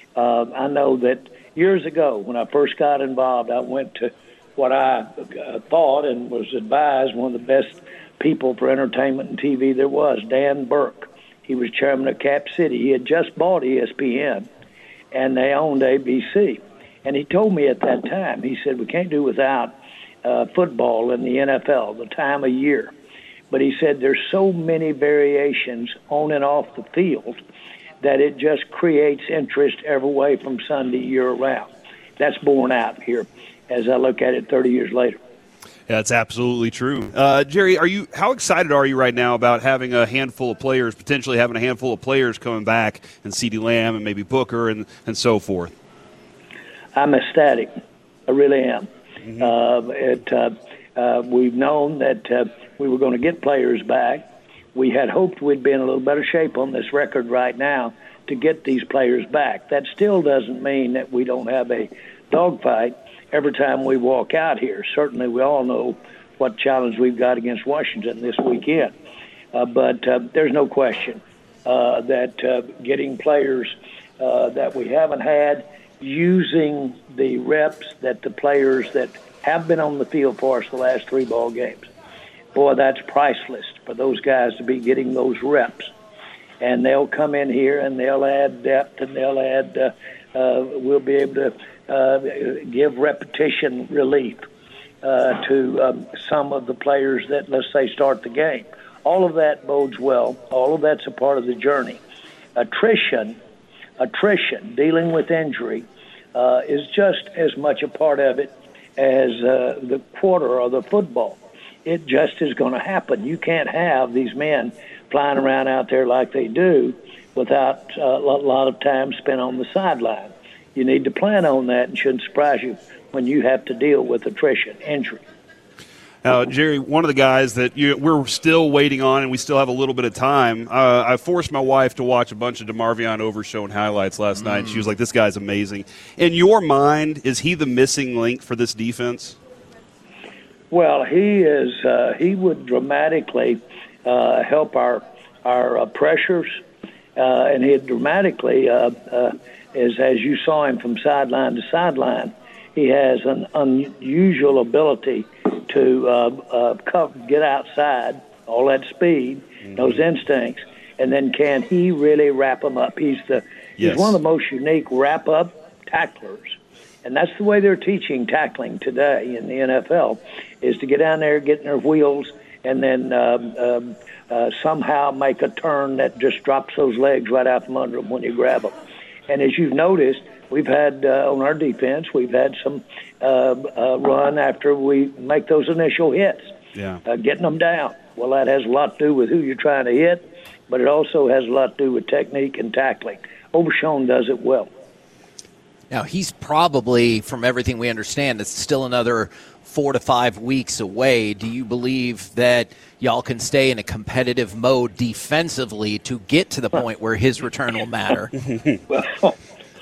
I know that years ago when I first got involved, I went to what I thought and was advised one of the best people for entertainment and TV there was, Dan Burke. He was chairman of Cap City. He had just bought ESPN, and they owned ABC. And he told me at that time, he said, we can't do without football in the NFL, the time of year. But he said there's so many variations on and off the field that it just creates interest every way from Sunday year-round. That's borne out here as I look at it 30 years later. Yeah, that's absolutely true. Jerry, how excited are you right now about having a handful of players, potentially having a handful of players coming back, and CeeDee Lamb and maybe Booker and so forth? I'm ecstatic. I really am. We've known that we were going to get players back. We had hoped we'd be in a little better shape on this record right now to get these players back. That still doesn't mean that we don't have a dogfight every time we walk out here. Certainly we all know what challenge we've got against Washington this weekend. But there's no question that getting players that we haven't had, using the reps that the players that have been on the field for us the last 3 ball games. Boy, that's priceless for those guys to be getting those reps. And they'll come in here and they'll add depth and they'll add, we'll be able to give repetition relief to some of the players that, let's say, start the game. All of that bodes well. All of that's a part of the journey. Attrition, dealing with injury, is just as much a part of it as the quarter or the football. It just is going to happen. You can't have these men flying around out there like they do without a lot of time spent on the sideline. You need to plan on that, and shouldn't surprise you when you have to deal with attrition, injury. Jerry, one of the guys that we're still waiting on, and we still have a little bit of time. I forced my wife to watch a bunch of DeMarvion Overshown highlights last night. She was like, "This guy's amazing." In your mind, is he the missing link for this defense? Well, he is. He would dramatically help our pressures, and he'd dramatically, as you saw him from sideline to sideline, he has an unusual ability to get outside, all that speed, those instincts, and then can he really wrap them up? He's one of the most unique wrap-up tacklers, and that's the way they're teaching tackling today in the NFL, is to get down there, get in their wheels, and then somehow make a turn that just drops those legs right out from under them when you grab them. And as you've noticed, we've had on our defense, we've had some run after we make those initial hits, getting them down. Well, that has a lot to do with who you're trying to hit, but it also has a lot to do with technique and tackling. Overshown does it well. Now, he's probably, from everything we understand, it's still another 4 to 5 weeks away. Do you believe that y'all can stay in a competitive mode defensively to get to the point where his return will matter? Well,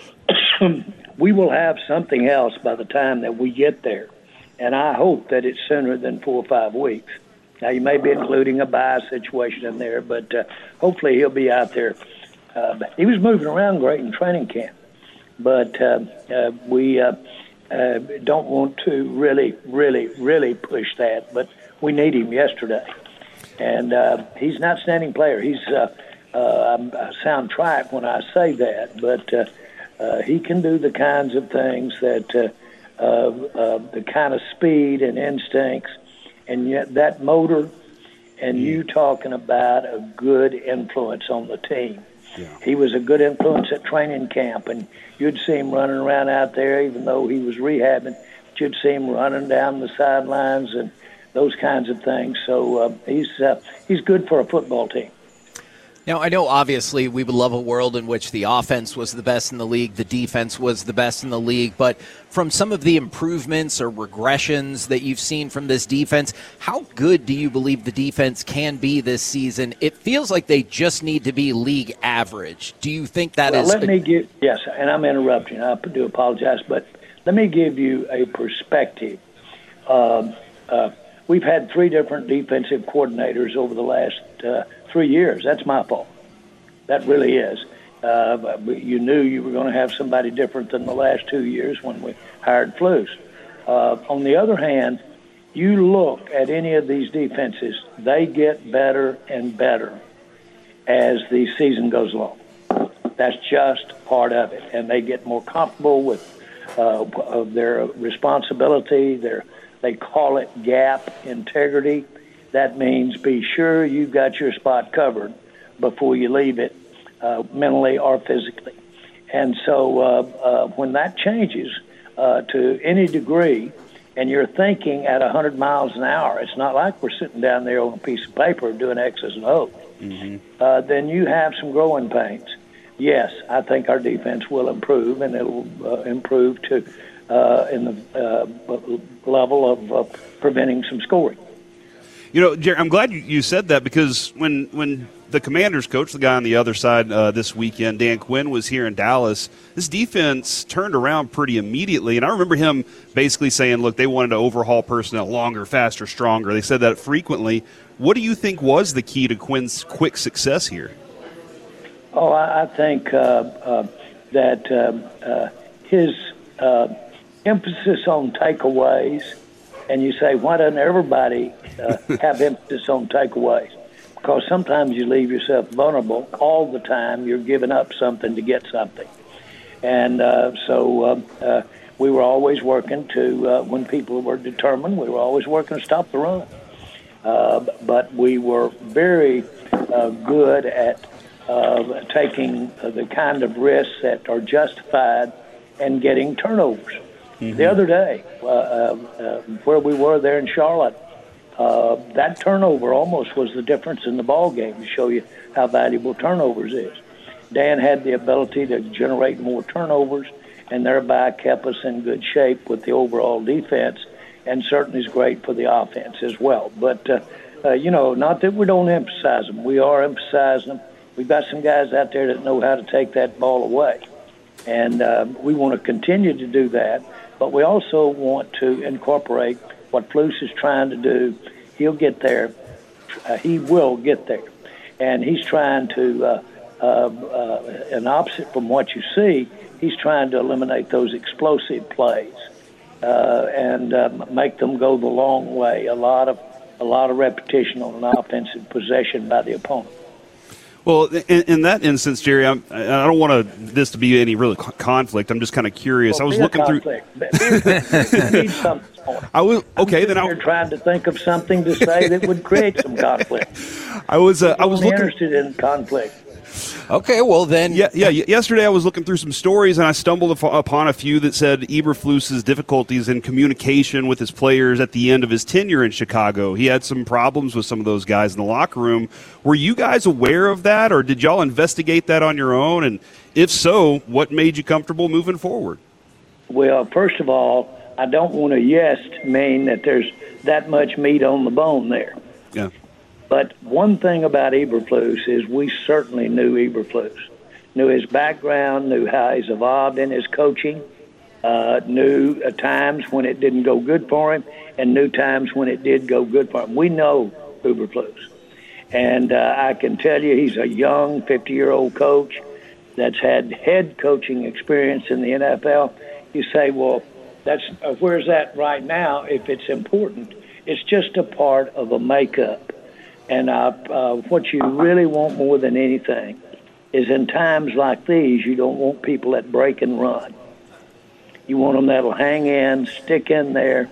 we will have something else by the time that we get there, and I hope that it's sooner than 4 or 5 weeks. Now, you may be including a bye situation in there, but hopefully he'll be out there. He was moving around great in training camp, but we don't want to really push that, but we need him yesterday. And he's an outstanding player. He's I sound trite when I say that, but he can do the kinds of things that the kind of speed and instincts, and yet that motor, and you talking about a good influence on the team. Yeah. He was a good influence at training camp, and you'd see him running around out there, even though he was rehabbing. But you'd see him running down the sidelines and those kinds of things. So he's good for a football team. Now, I know obviously we would love a world in which the offense was the best in the league, the defense was the best in the league, but from some of the improvements or regressions that you've seen from this defense, how good do you believe the defense can be this season? It feels like they just need to be league average. Do you think that is? Yes, and I'm interrupting. I do apologize, but let me give you a perspective. We've had 3 different defensive coordinators over the last 3 years. That's my fault. That really is. You knew you were going to have somebody different than the last 2 years when we hired Flus. On the other hand, you look at any of these defenses, they get better and better as the season goes along. That's just part of it. And they get more comfortable with their responsibility. They call it gap integrity. That means be sure you've got your spot covered before you leave it, mentally or physically. And so when that changes to any degree, and you're thinking at 100 miles an hour, it's not like we're sitting down there on a piece of paper doing X's and O's. Mm-hmm. Then you have some growing pains. Yes, I think our defense will improve, and it will improve to in the level of preventing some scoring. You know, Jerry, I'm glad you said that, because when the Commanders coach, the guy on the other side this weekend, Dan Quinn, was here in Dallas, this defense turned around pretty immediately. And I remember him basically saying, look, they wanted to overhaul personnel longer, faster, stronger. They said that frequently. What do you think was the key to Quinn's quick success here? Oh, I think that his emphasis on takeaways, and you say, why doesn't everybody have emphasis on takeaways? Because sometimes you leave yourself vulnerable. All the time you're giving up something to get something. And so we were always working to, when people were determined, we were always working to stop the run. But we were very good at taking the kind of risks that are justified and getting turnovers. Mm-hmm. The other day, where we were there in Charlotte, that turnover almost was the difference in the ball game to show you how valuable turnovers is. Dan had the ability to generate more turnovers and thereby kept us in good shape with the overall defense. and certainly is great for the offense as well. But, not that we don't emphasize them. We are emphasizing them. We've got some guys out there that know how to take that ball away. And we want to continue to do that. But we also want to incorporate what Flus is trying to do. He'll get there. He will get there. And he's trying to, an opposite from what you see, he's trying to eliminate those explosive plays and make them go the long way. A lot of repetition on an offensive possession by the opponent. Well, in that instance, Jerry, I don't want this to be any real conflict. I'm just kind of curious. Well, I was looking through. Need something. You're trying to think of something to say that would create some conflict. I was looking interested in conflict. Okay, well then. Yeah. Yesterday I was looking through some stories and I stumbled upon a few that said Eberflus's difficulties in communication with his players at the end of his tenure in Chicago. He had some problems with some of those guys in the locker room. Were you guys aware of that, or did y'all investigate that on your own? And if so, what made you comfortable moving forward? Well, first of all, I don't want to mean that there's that much meat on the bone there. Yeah. But one thing about Eberflus is we certainly knew Eberflus, knew his background, knew how he's evolved in his coaching, knew times when it didn't go good for him, and knew times when it did go good for him. We know Eberflus. And I can tell you he's a young 50-year-old coach that's had head coaching experience in the NFL. You say, well, that's where's that right now if it's important? It's just a part of a makeup. And what you really want more than anything is in times like these, you don't want people that break and run. You want them that'll hang in, stick in there,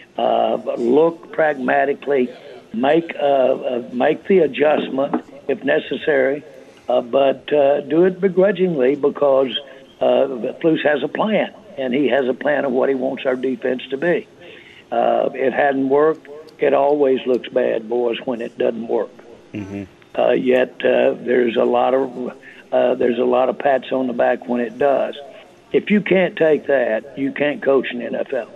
look pragmatically, make the adjustment if necessary, but do it begrudgingly because Flus has a plan, and he has a plan of what he wants our defense to be. It hadn't worked. It always looks bad, boys, when it doesn't work. Mm-hmm. Yet there's a lot of pats on the back when it does. If you can't take that, you can't coach in the NFL.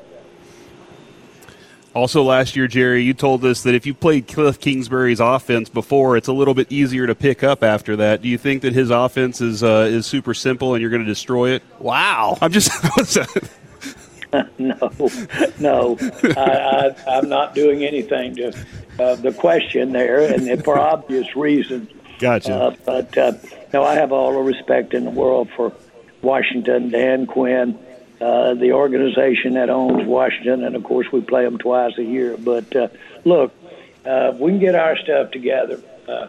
Also last year, Jerry, you told us that if you played Cliff Kingsbury's offense before, it's a little bit easier to pick up after that. Do you think that his offense is super simple and you're going to destroy it? Wow. I'm just No. I'm not doing anything to the question there, and for obvious reasons. Gotcha. No, I have all the respect in the world for Washington, Dan Quinn, the organization that owns Washington, and, of course, we play them twice a year. But, look, we can get our stuff together.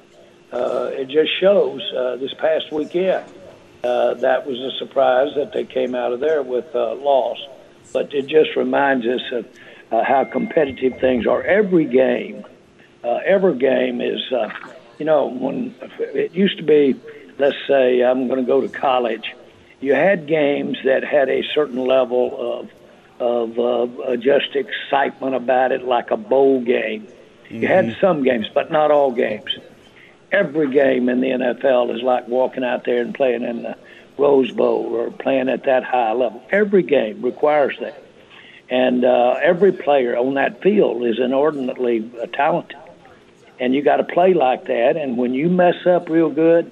It just shows this past weekend that was a surprise that they came out of there with loss. But it just reminds us of how competitive things are. Every game is, when it used to be, let's say I'm going to go to college, you had games that had a certain level of just excitement about it, like a bowl game. You had some games, but not all games. Every game in the NFL is like walking out there and playing in the Rose Bowl or playing at that high level. Every game requires that. And every player on that field is inordinately talented. And you got to play like that. And when you mess up real good,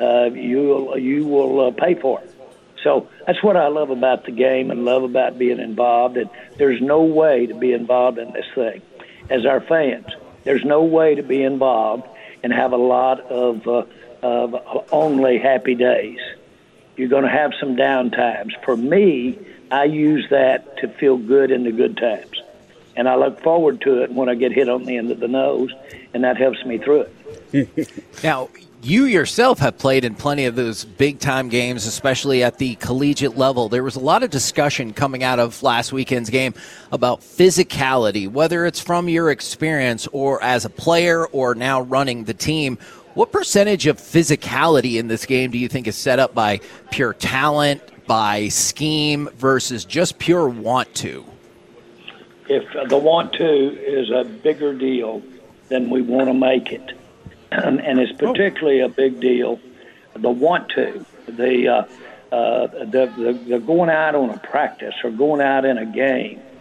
you will pay for it. So that's what I love about the game and love about being involved. And there's no way to be involved in this thing. As our fans, there's no way to be involved and have a lot of only happy days. You're going to have some down times. For me, I use that to feel good in the good times. And I look forward to it when I get hit on the end of the nose, and that helps me through it. Now, you yourself have played in plenty of those big-time games, especially at the collegiate level. There was a lot of discussion coming out of last weekend's game about physicality, whether it's from your experience or as a player or now running the team. What percentage of physicality in this game do you think is set up by pure talent, by scheme, versus just pure want to? If the want to is a bigger deal than we want to make it, and it's particularly a big deal, the want to, the going out on a practice or going out in a game,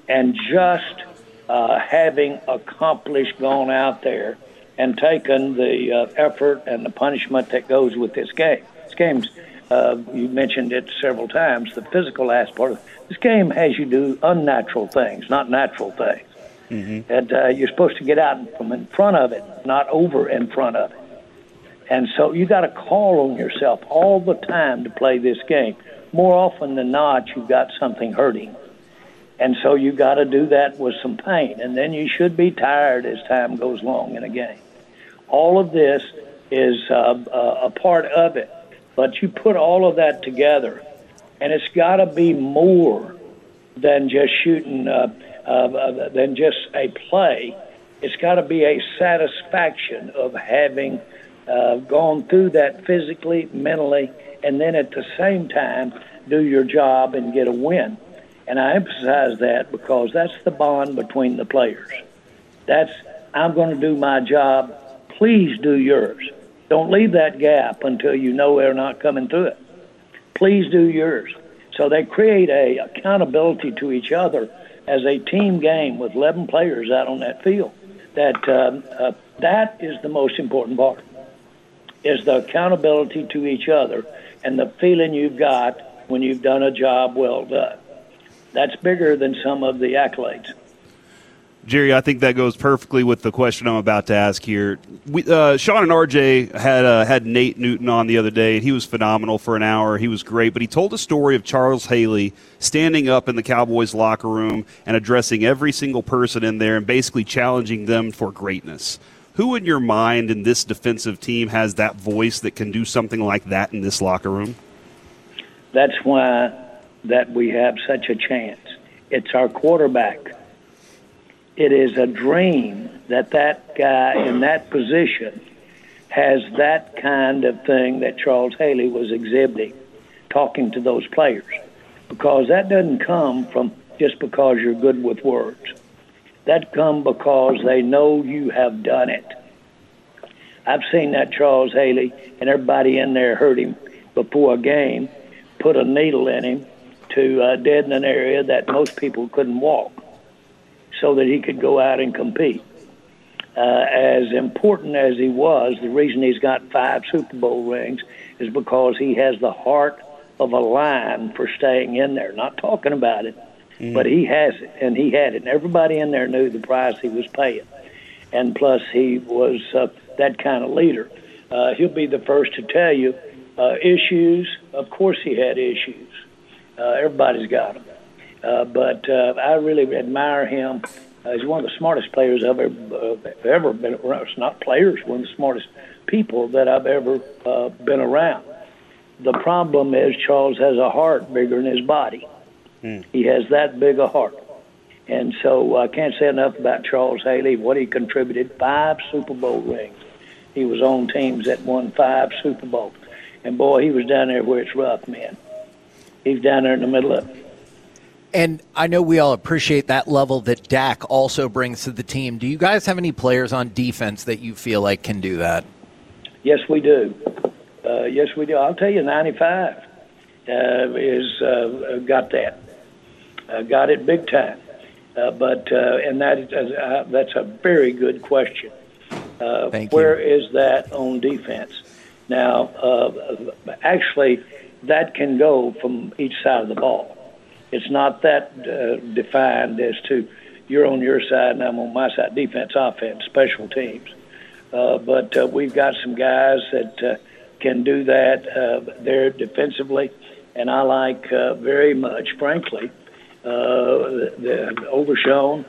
and just having accomplished, gone out there and taken the effort and the punishment that goes with this game. This game's, you mentioned it several times, the physical aspect of this game has you do unnatural things, not natural things. Mm-hmm. And you're supposed to get out from in front of it, not over in front of it. And so you got to call on yourself all the time to play this game. More often than not, you've got something hurting. And so you got to do that with some pain. And then you should be tired as time goes along in a game. All of this is a part of it. But you put all of that together, and it's got to be more than just shooting, than just a play. It's got to be a satisfaction of having gone through that physically, mentally, and then at the same time do your job and get a win. And I emphasize that because that's the bond between the players. That's, I'm going to do my job, please do yours. Don't leave that gap until you know they're not coming through it. Please do yours. So they create a accountability to each other as a team game with 11 players out on that field. That is the most important part, is the accountability to each other and the feeling you've got when you've done a job well done. That's bigger than some of the accolades. Jerry, I think that goes perfectly with the question I'm about to ask here. Sean and RJ had Nate Newton on the other day, and he was phenomenal for an hour. He was great, but he told a story of Charles Haley standing up in the Cowboys locker room and addressing every single person in there and basically challenging them for greatness. Who in your mind in this defensive team has that voice that can do something like that in this locker room? That's why that we have such a chance. It's our quarterback. It is a dream that that guy in that position has that kind of thing that Charles Haley was exhibiting, talking to those players, because that doesn't come from just because you're good with words. That comes because they know you have done it. I've seen that Charles Haley, and everybody in there heard him before a game, put a needle in him to deaden an area that most people couldn't walk, so that he could go out and compete. As important as he was, the reason he's got 5 Super Bowl rings is because he has the heart of a lion for staying in there. Not talking about it, but he has it, and he had it. And everybody in there knew the price he was paying. And plus, he was that kind of leader. He'll be the first to tell you issues. Of course he had issues. Everybody's got them. But I really admire him. He's one of the smartest players I've ever been around. It's not players, one of the smartest people that I've ever been around. The problem is Charles has a heart bigger than his body. He has that big a heart. And so I can't say enough about Charles Haley, what he contributed. 5 Super Bowl rings. He was on teams that won 5 Super Bowls. And, boy, he was down there where it's rough, man. He's down there in the middle of it. And I know we all appreciate that level that Dak also brings to the team. Do you guys have any players on defense that you feel like can do that? Yes, we do. Yes, we do. I'll tell you, 95 got that. Got it big time. And that's a very good question. Where is that on defense? Now, actually, that can go from each side of the ball. It's not that defined as to you're on your side and I'm on my side, defense, offense, special teams. But we've got some guys that can do that there defensively, and I like very much, frankly, the Overshown.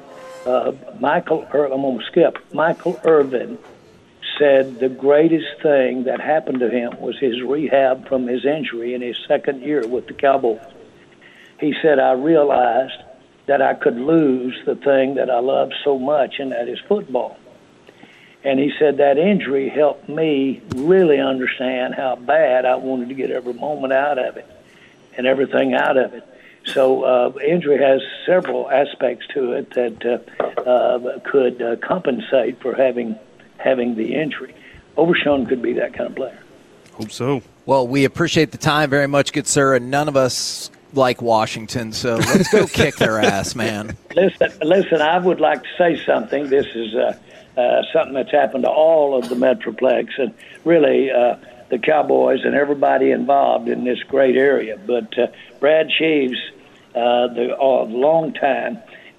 Michael Irvin said the greatest thing that happened to him was his rehab from his injury in his second year with the Cowboys. He said, I realized that I could lose the thing that I love so much, and that is football. And he said that injury helped me really understand how bad I wanted to get every moment out of it and everything out of it. So injury has several aspects to it that could compensate for having the injury. Overshown could be that kind of player. Hope so. Well, we appreciate the time very much, good sir, and none of us like Washington, so let's go kick their ass, man. Listen, I would like to say something. This is something that's happened to all of the Metroplex and really the Cowboys and everybody involved in this great area. But Brad Sheaves, the long-time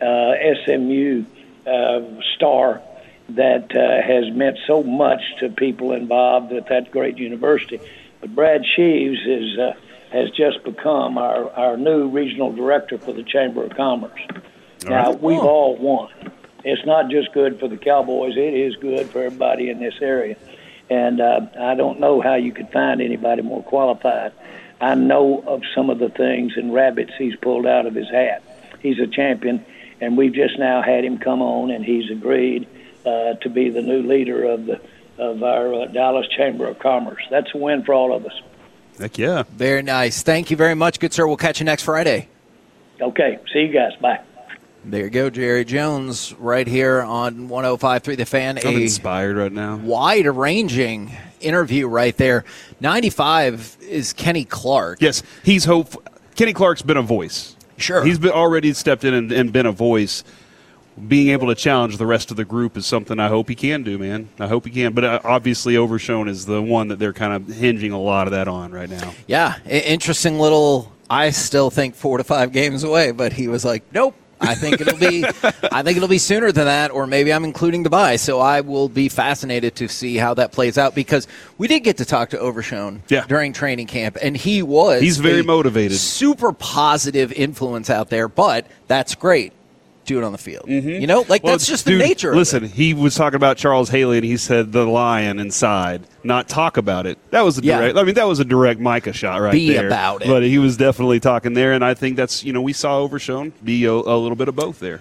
SMU star that has meant so much to people involved at that great university. But Brad Sheaves has just become our new regional director for the Chamber of Commerce. Now, we've all won. It's not just good for the Cowboys. It is good for everybody in this area. And I don't know how you could find anybody more qualified. I know of some of the things and rabbits he's pulled out of his hat. He's a champion, and we've just now had him come on, and he's agreed to be the new leader of our Dallas Chamber of Commerce. That's a win for all of us. Heck yeah. Very nice. Thank you very much, good sir. We'll catch you next Friday. Okay. See you guys. Bye. There you go, Jerry Jones, right here on 105.3 The Fan. I'm inspired right now. Wide-ranging interview right there. 95 is Kenny Clark. Yes, he's hopeful. Kenny Clark's been a voice. Sure. He's already stepped in and been a voice. Being able to challenge the rest of the group is something I hope he can do, man. I hope he can. But obviously Overshone is the one that they're kind of hinging a lot of that on right now. Yeah, interesting little, I still think 4 to 5 games away, but he was like, nope. I think it'll be sooner than that, or maybe I'm including Dubai. So I will be fascinated to see how that plays out, because we did get to talk to Overshone during training camp, and he's very motivated, super positive influence out there. But that's great. Do it on the field. Mm-hmm. You know, that's just the nature of it. Listen, he was talking about Charles Haley, and he said the lion inside, not talk about it. That was a direct. I mean, that was a direct Micah shot right there. Be about it. But he was definitely talking there, and I think that's, we saw Overshone be a little bit of both there.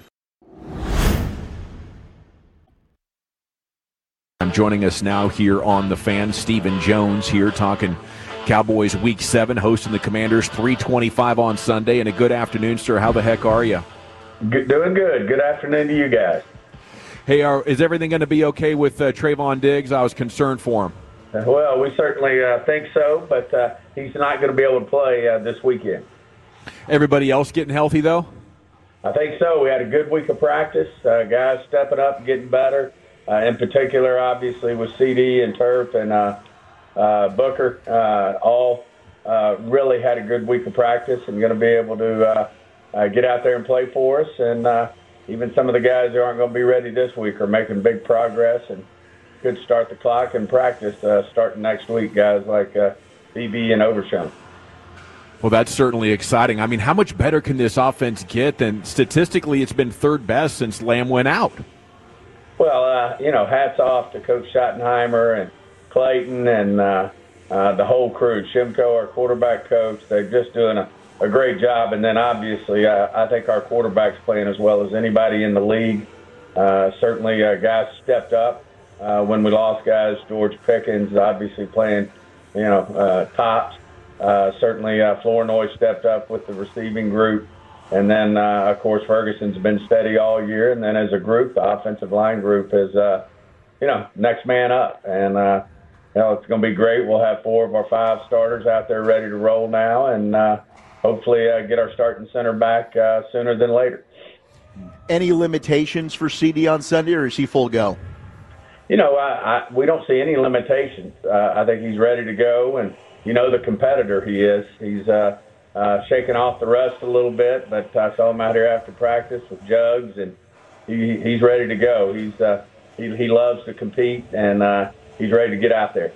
I'm joining us now here on The Fan, Stephen Jones here talking Cowboys Week 7, hosting the Commanders 3:25 on Sunday. And a good afternoon, sir. How the heck are you? Doing good. Good afternoon to you guys. Hey, is everything going to be okay with Trayvon Diggs? I was concerned for him. Well, we certainly think so, but he's not going to be able to play this weekend. Everybody else getting healthy, though? I think so. We had a good week of practice. Guys stepping up and getting better. In particular, obviously, with CD and Turp and Booker, all really had a good week of practice and going to be able to get out there and play for us. And even some of the guys who aren't going to be ready this week are making big progress and could start the clock and practice starting next week, guys like BB and Overshone. Well, that's certainly exciting. I mean, how much better can this offense get? And statistically, it's been third best since Lamb went out. Well, hats off to Coach Schottenheimer and Clayton and the whole crew. Shimko, our quarterback coach, they're just doing a great job. And then, obviously, I think our quarterback's playing as well as anybody in the league. Certainly, guys stepped up when we lost guys. George Pickens, obviously, playing, tops. Certainly, Flournoy stepped up with the receiving group. And then, of course, Ferguson's been steady all year. And then as a group, the offensive line group is, next man up. And, it's going to be great. We'll have 4 of our 5 starters out there ready to roll now. And hopefully get our starting center back sooner than later. Any limitations for CD on Sunday, or is he full go? We don't see any limitations. I think he's ready to go. And, the competitor he is. He's shaking off the rust a little bit, but I saw him out here after practice with jugs, and he's ready to go. He loves to compete, and he's ready to get out there.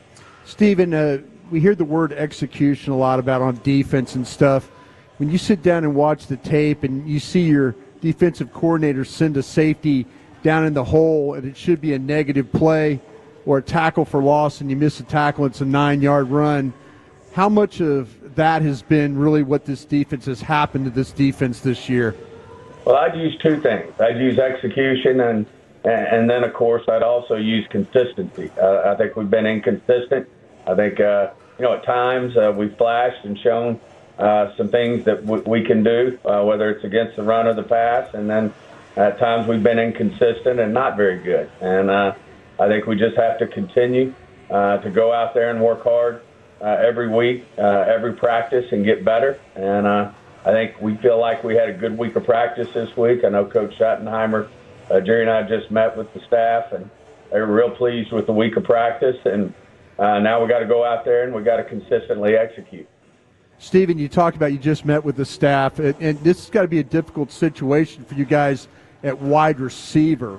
Stephen, we hear the word execution a lot about on defense and stuff. When you sit down and watch the tape and you see your defensive coordinator send a safety down in the hole and it should be a negative play or a tackle for loss and you miss a tackle, it's a 9-yard run, how much of that has been really what this defense has happened to this defense this year? Well, I'd use 2 things. I'd use execution and then, of course, I'd also use consistency. I think we've been inconsistent. I think, at times we've flashed and shown some things that we can do, whether it's against the run or the pass. And then at times we've been inconsistent and not very good. And I think we just have to continue to go out there and work hard every week, every practice, and get better. And I think we feel like we had a good week of practice this week. I know Coach Schottenheimer, Jerry and I just met with the staff, and they were real pleased with the week of practice. And now we got to go out there and we got to consistently execute. Stephen, you talked about you just met with the staff, and this has got to be a difficult situation for you guys at wide receiver.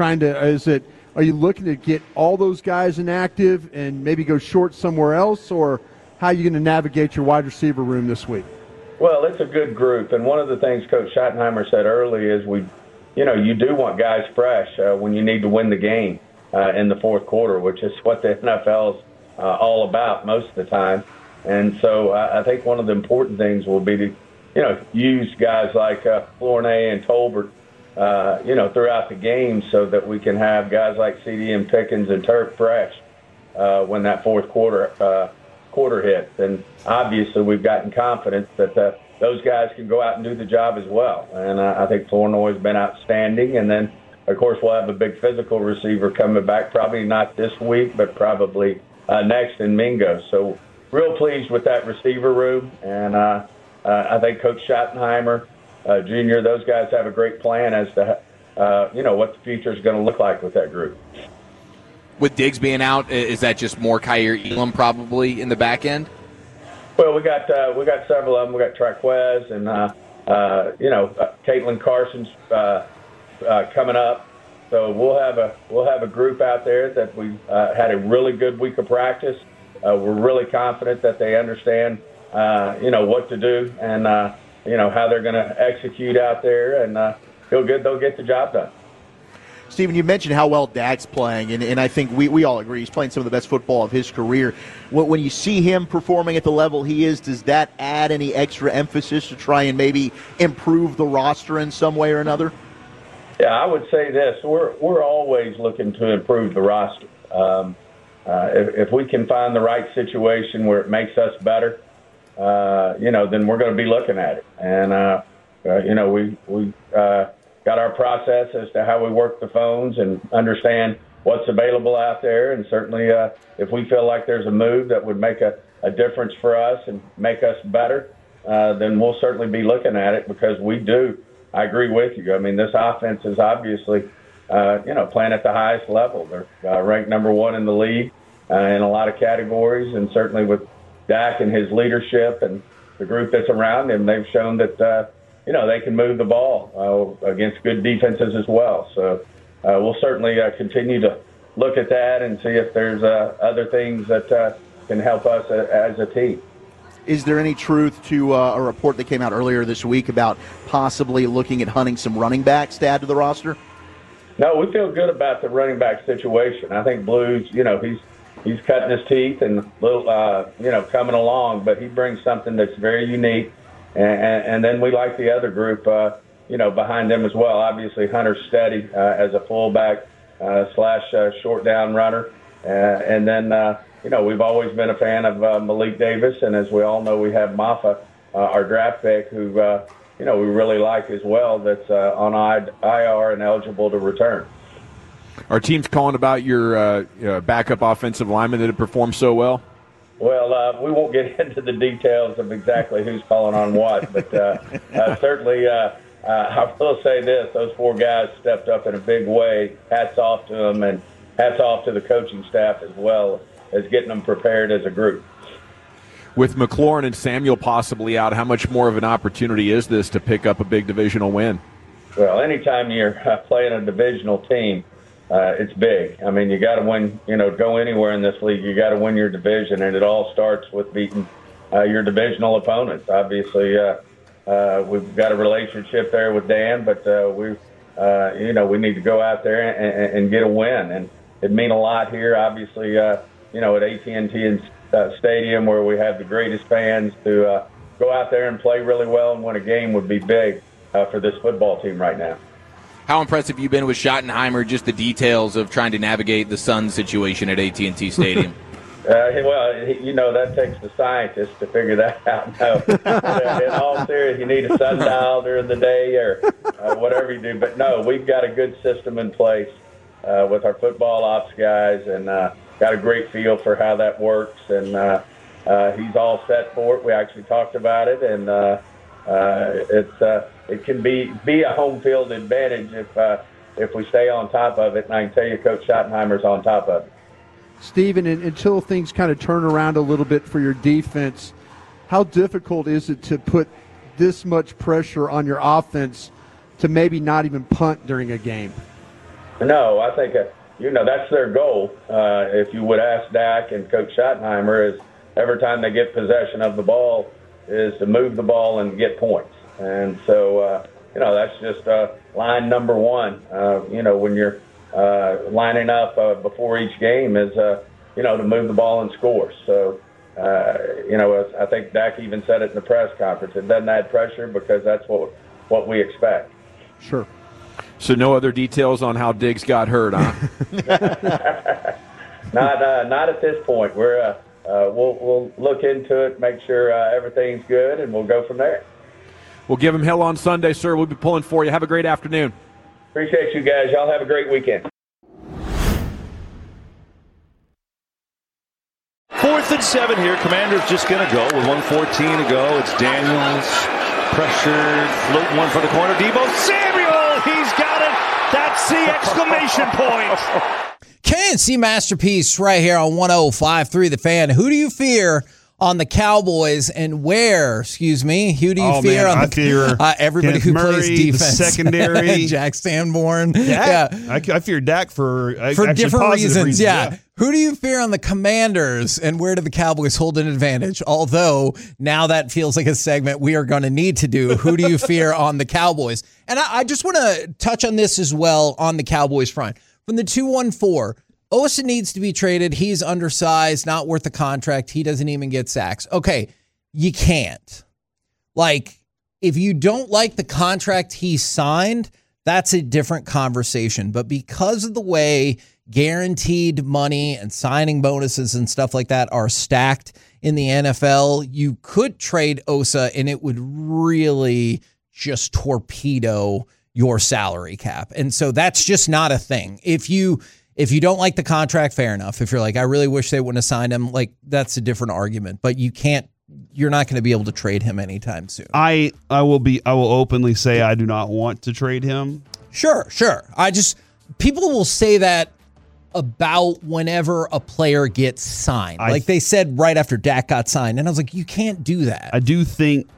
Are you looking to get all those guys inactive and maybe go short somewhere else, or how are you going to navigate your wide receiver room this week? Well, it's a good group, and one of the things Coach Schottenheimer said early is you do want guys fresh when you need to win the game in the fourth quarter, which is what the NFL is all about most of the time. And so I think one of the important things will be to, use guys like Flournoy and Tolbert, throughout the game so that we can have guys like CD and Pickens and Turk fresh when that fourth quarter hits. And obviously we've gotten confidence that those guys can go out and do the job as well. And I think Flournoy has been outstanding. And then, of course, we'll have a big physical receiver coming back, probably not this week, but probably next in Mingo. So real pleased with that receiver room. And I think Coach Schottenheimer, Jr., those guys have a great plan as to, what the future is going to look like with that group. With Diggs being out, is that just more Kaiir Elam probably in the back end? Well, we got several of them. We got Traquez and Caitlin Carson's coming up. So we'll have a group out there that we had a really good week of practice. We're really confident that they understand what to do and how they're going to execute out there, and feel good they'll get the job done. Stephen, you mentioned how well Dak's playing, and I think we all agree he's playing some of the best football of his career. When you see him performing at the level he is, does that add any extra emphasis to try and maybe improve the roster in some way or another? Yeah, I would say this. We're always looking to improve the roster. If we can find the right situation where it makes us better, then we're going to be looking at it. And, we got our process as to how we work the phones and understand what's available out there. And certainly if we feel like there's a move that would make a difference for us and make us better, then we'll certainly be looking at it because we do. I agree with you. I mean, this offense is obviously, playing at the highest level. They're ranked number one in the league in a lot of categories, and certainly with Dak and his leadership and the group that's around him, they've shown that, they can move the ball against good defenses as well. So we'll certainly continue to look at that and see if there's other things that can help us as a team. Is there any truth to a report that came out earlier this week about possibly looking at hunting some running backs to add to the roster? No, we feel good about the running back situation. I think Blues, he's cutting his teeth and coming along, but he brings something that's very unique. And then we like the other group, behind them as well. Obviously, Hunter Steady as a fullback / short down runner. And then, we've always been a fan of Malik Davis. And as we all know, we have Maffa, our draft pick, who, we really like as well, that's on IR and eligible to return. Are teams calling about your backup offensive lineman that had performed so well? Well, we won't get into the details of exactly who's calling on what, but certainly I will say this. Those four guys stepped up in a big way. Hats off to them, and hats off to the coaching staff as well as getting them prepared as a group. With McLaurin and Samuel possibly out, how much more of an opportunity is this to pick up a big divisional win? Well, anytime you're playing a divisional team, it's big. I mean, you got to win, go anywhere in this league, you got to win your division, and it all starts with beating your divisional opponents. Obviously, we've got a relationship there with Dan, but we need to go out there and get a win. And it'd mean a lot here, obviously, at AT&T Stadium, where we have the greatest fans, to go out there and play really well and win a game would be big for this football team right now. How impressive have you been with Schottenheimer, just the details of trying to navigate the sun situation at AT&T Stadium? That takes the scientists to figure that out. No, in all seriousness, you need a sundial during the day or whatever you do. But, no, we've got a good system in place with our football ops guys and got a great feel for how that works. And, he's all set for it. We actually talked about it, and it can be a home field advantage if we stay on top of it. And I can tell you, Coach Schottenheimer's on top of it. Steven, until things kind of turn around a little bit for your defense, how difficult is it to put this much pressure on your offense to maybe not even punt during a game? No, I think that's their goal. If you would ask Dak and Coach Schottenheimer, is every time they get possession of the ball is to move the ball and get points. And so, that's just line number one. When you're lining up before each game is, to move the ball and score. So, I think Dak even said it in the press conference. It doesn't add pressure because that's what we expect. Sure. So no other details on how Diggs got hurt, huh? Not at this point. We'll look into it, make sure everything's good, and we'll go from there. We'll give him hell on Sunday, sir. We'll be pulling for you. Have a great afternoon. Appreciate you guys. Y'all have a great weekend. 4th and 7 here. Commanders just going to go with 1:14 to go. It's Daniels, pressured, floating one for the corner. Deebo Samuel, he's got it. That's the exclamation point. KNC Masterpiece right here on 105.3 The Fan. Who do you fear on the Cowboys, and where, who do you fear on everybody who Murray, plays defense? The secondary. Jack Sanborn. Dak? Yeah. I fear Dak for different reasons. Yeah. Who do you fear on the Commanders, and where do the Cowboys hold an advantage? Although now that feels like a segment we are going to need to do. Who do you fear on the Cowboys? And I just want to touch on this as well on the Cowboys front. From the 214, Osa needs to be traded. He's undersized, not worth the contract. He doesn't even get sacks. Okay, you can't. If you don't like the contract he signed, that's a different conversation. But because of the way guaranteed money and signing bonuses and stuff like that are stacked in the NFL, you could trade Osa and it would really just torpedo your salary cap. And so that's just not a thing. If you don't like the contract, fair enough. If you're like, I really wish they wouldn't have signed him, that's a different argument. But you're not going to be able to trade him anytime soon. I will openly say I do not want to trade him. Sure. People will say that about whenever a player gets signed. They said right after Dak got signed. And I was like, you can't do that. I do think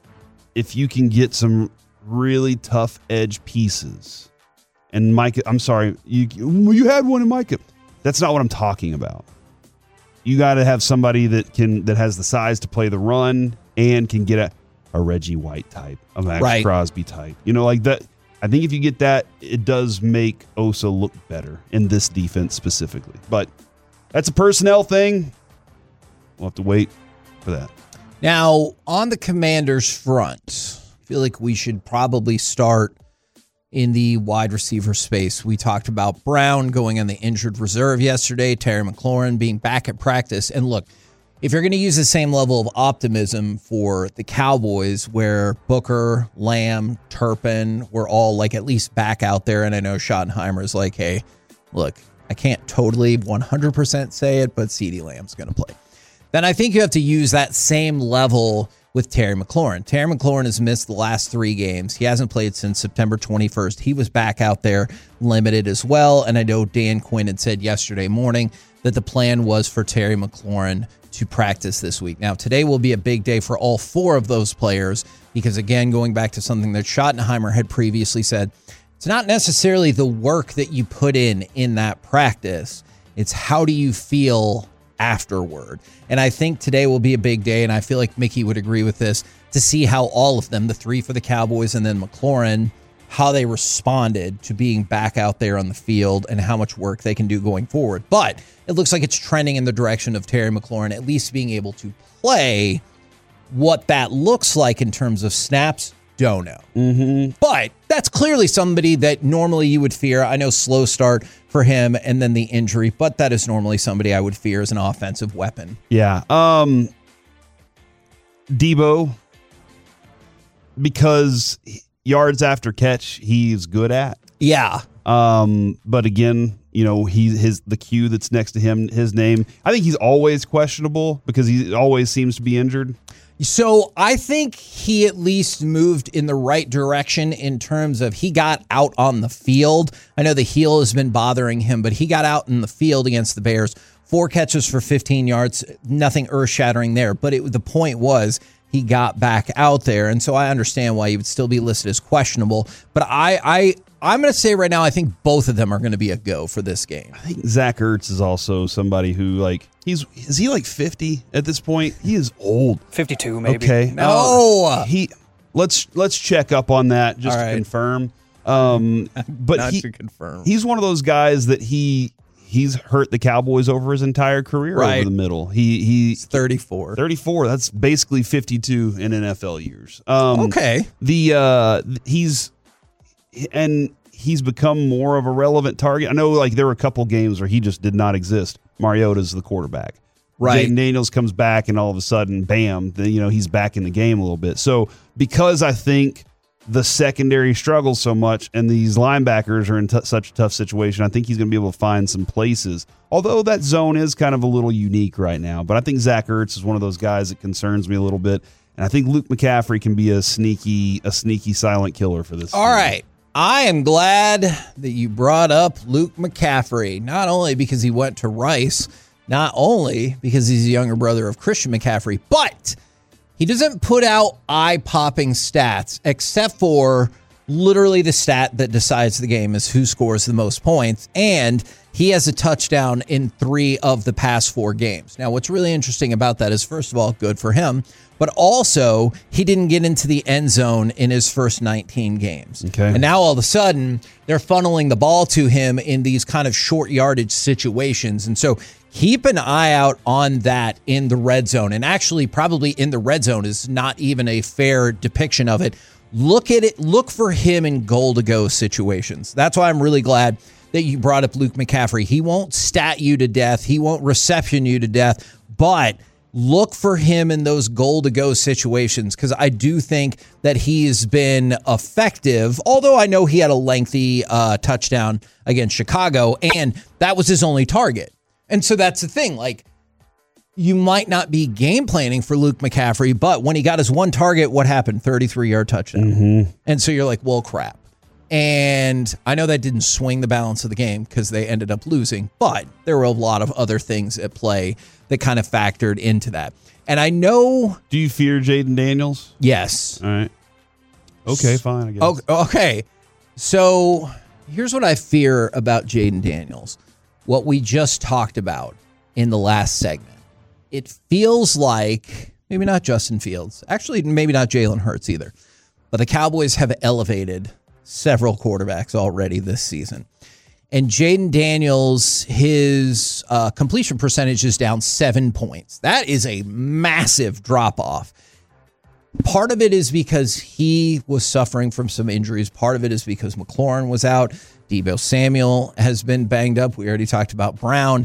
if you can get some really tough edge pieces, and Micah, I'm sorry, you had one in Micah. That's not what I'm talking about. You got to have somebody that has the size to play the run and can get a Reggie White type, a Max Crosby type. That. I think if you get that, it does make Osa look better in this defense specifically. But that's a personnel thing. We'll have to wait for that. Now, on the Commanders front, I feel like we should probably start in the wide receiver space. We talked about Brown going on the injured reserve yesterday, Terry McLaurin being back at practice. And look, if you're going to use the same level of optimism for the Cowboys, where Booker, Lamb, Turpin were all at least back out there, and I know Schottenheimer is like, hey, look, I can't totally 100% say it, but CeeDee Lamb's going to play. Then I think you have to use that same level with Terry McLaurin. Terry McLaurin has missed the last 3 games. He hasn't played since September 21st. He was back out there limited as well, and I know Dan Quinn had said yesterday morning that the plan was for Terry McLaurin to practice this week. Now, today will be a big day for all 4 of those players because, again, going back to something that Schottenheimer had previously said, it's not necessarily the work that you put in that practice. It's how do you feel afterward. And I think today will be a big day, and I feel like Mickey would agree with this, to see how all of them, the 3 for the Cowboys and then McLaurin, how they responded to being back out there on the field and how much work they can do going forward. But it looks like it's trending in the direction of Terry McLaurin at least being able to play. What that looks like in terms of snaps, don't know. Mm-hmm. But that's clearly somebody that normally you would fear. I know slow start for him and then the injury, but that is normally somebody I would fear as an offensive weapon. Yeah. Deebo, because yards after catch, he's good at. Yeah. But again, the Q that's next to him, his name. I think he's always questionable because he always seems to be injured. So I think he at least moved in the right direction in terms of he got out on the field. I know the heel has been bothering him, but he got out in the field against the Bears. 4 catches for 15 yards, nothing earth-shattering there. But the point was he got back out there, and so I understand why he would still be listed as questionable. But I'm going to say right now I think both of them are going to be a go for this game. I think Zach Ertz is also somebody who, is he 50 at this point? He is old. 52 maybe. Okay. No. Let's check up on that just to confirm. But Not to confirm. He's one of those guys that he's hurt the Cowboys over his entire career over the middle. He's 34. 34. That's basically 52 in NFL years. Okay. He's become more of a relevant target. I know there were a couple games where he just did not exist. Mariota's the quarterback. Right. Jayden Daniels comes back and all of a sudden, bam, he's back in the game a little bit. So because I think the secondary struggles so much and these linebackers are in such a tough situation, I think he's going to be able to find some places. Although that zone is kind of a little unique right now. But I think Zach Ertz is one of those guys that concerns me a little bit. And I think Luke McCaffrey can be a sneaky silent killer for this. All right. I am glad that you brought up Luke McCaffrey, not only because he went to Rice, not only because he's a younger brother of Christian McCaffrey, but he doesn't put out eye-popping stats, except for literally the stat that decides the game is who scores the most points, and he has a touchdown in 3 of the past 4 games. Now, what's really interesting about that is, first of all, good for him, but also he didn't get into the end zone in his first 19 games. Okay. And now all of a sudden, they're funneling the ball to him in these kind of short yardage situations. And so keep an eye out on that in the red zone. And actually, probably in the red zone is not even a fair depiction of it. Look at it. Look for him in goal-to-go situations. That's why I'm really glad that you brought up Luke McCaffrey. He won't stat you to death. He won't reception you to death. But look for him in those goal-to-go situations because I do think that he's been effective, although I know he had a lengthy touchdown against Chicago, and that was his only target. And so that's the thing. You might not be game planning for Luke McCaffrey, but when he got his one target, what happened? 33-yard touchdown. Mm-hmm. And so you're like, well, crap. And I know that didn't swing the balance of the game because they ended up losing, but there were a lot of other things at play that kind of factored into that. And I know... Do you fear Jayden Daniels? Yes. All right. Okay, fine, I guess. Okay. So here's what I fear about Jayden Daniels. What we just talked about in the last segment. It feels like, maybe not Justin Fields, actually maybe not Jalen Hurts either, but the Cowboys have elevated several quarterbacks already this season. And Jayden Daniels, his completion percentage is down 7 points. That is a massive drop-off. Part of it is because he was suffering from some injuries. Part of it is because McLaurin was out. Deebo Samuel has been banged up. We already talked about Brown.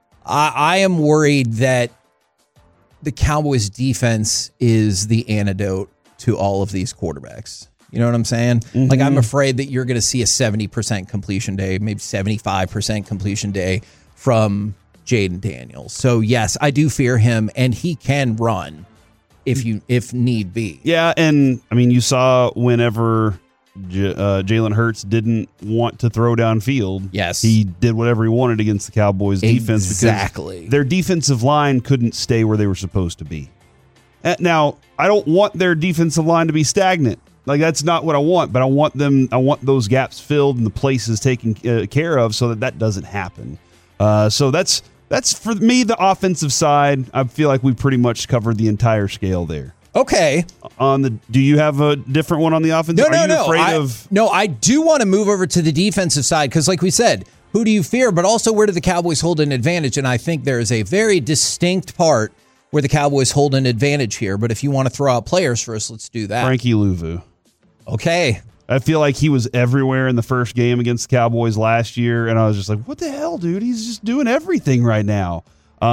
I am worried that the Cowboys defense is the antidote to all of these quarterbacks. You know what I'm saying? Mm-hmm. I'm afraid that you're going to see a 70% completion day, maybe 75% completion day from Jayden Daniels. So yes, I do fear him, and he can run if need be. Yeah, and I mean, you saw whenever Jalen Hurts didn't want to throw downfield. Yes. He did whatever he wanted against the Cowboys defense. Exactly. Because their defensive line couldn't stay where they were supposed to be. Now, I don't want their defensive line to be stagnant. That's not what I want, but I want those gaps filled and the places taken care of so that doesn't happen. So that's for me, the offensive side. I feel like we pretty much covered the entire scale there. Okay. Do you have a different one on the offense? No, I do want to move over to the defensive side because, like we said, who do you fear? But also, where do the Cowboys hold an advantage? And I think there is a very distinct part where the Cowboys hold an advantage here. But if you want to throw out players first, let's do that. Frankie Louvu. Okay. I feel like he was everywhere in the first game against the Cowboys last year, and I was just like, what the hell, dude? He's just doing everything right now.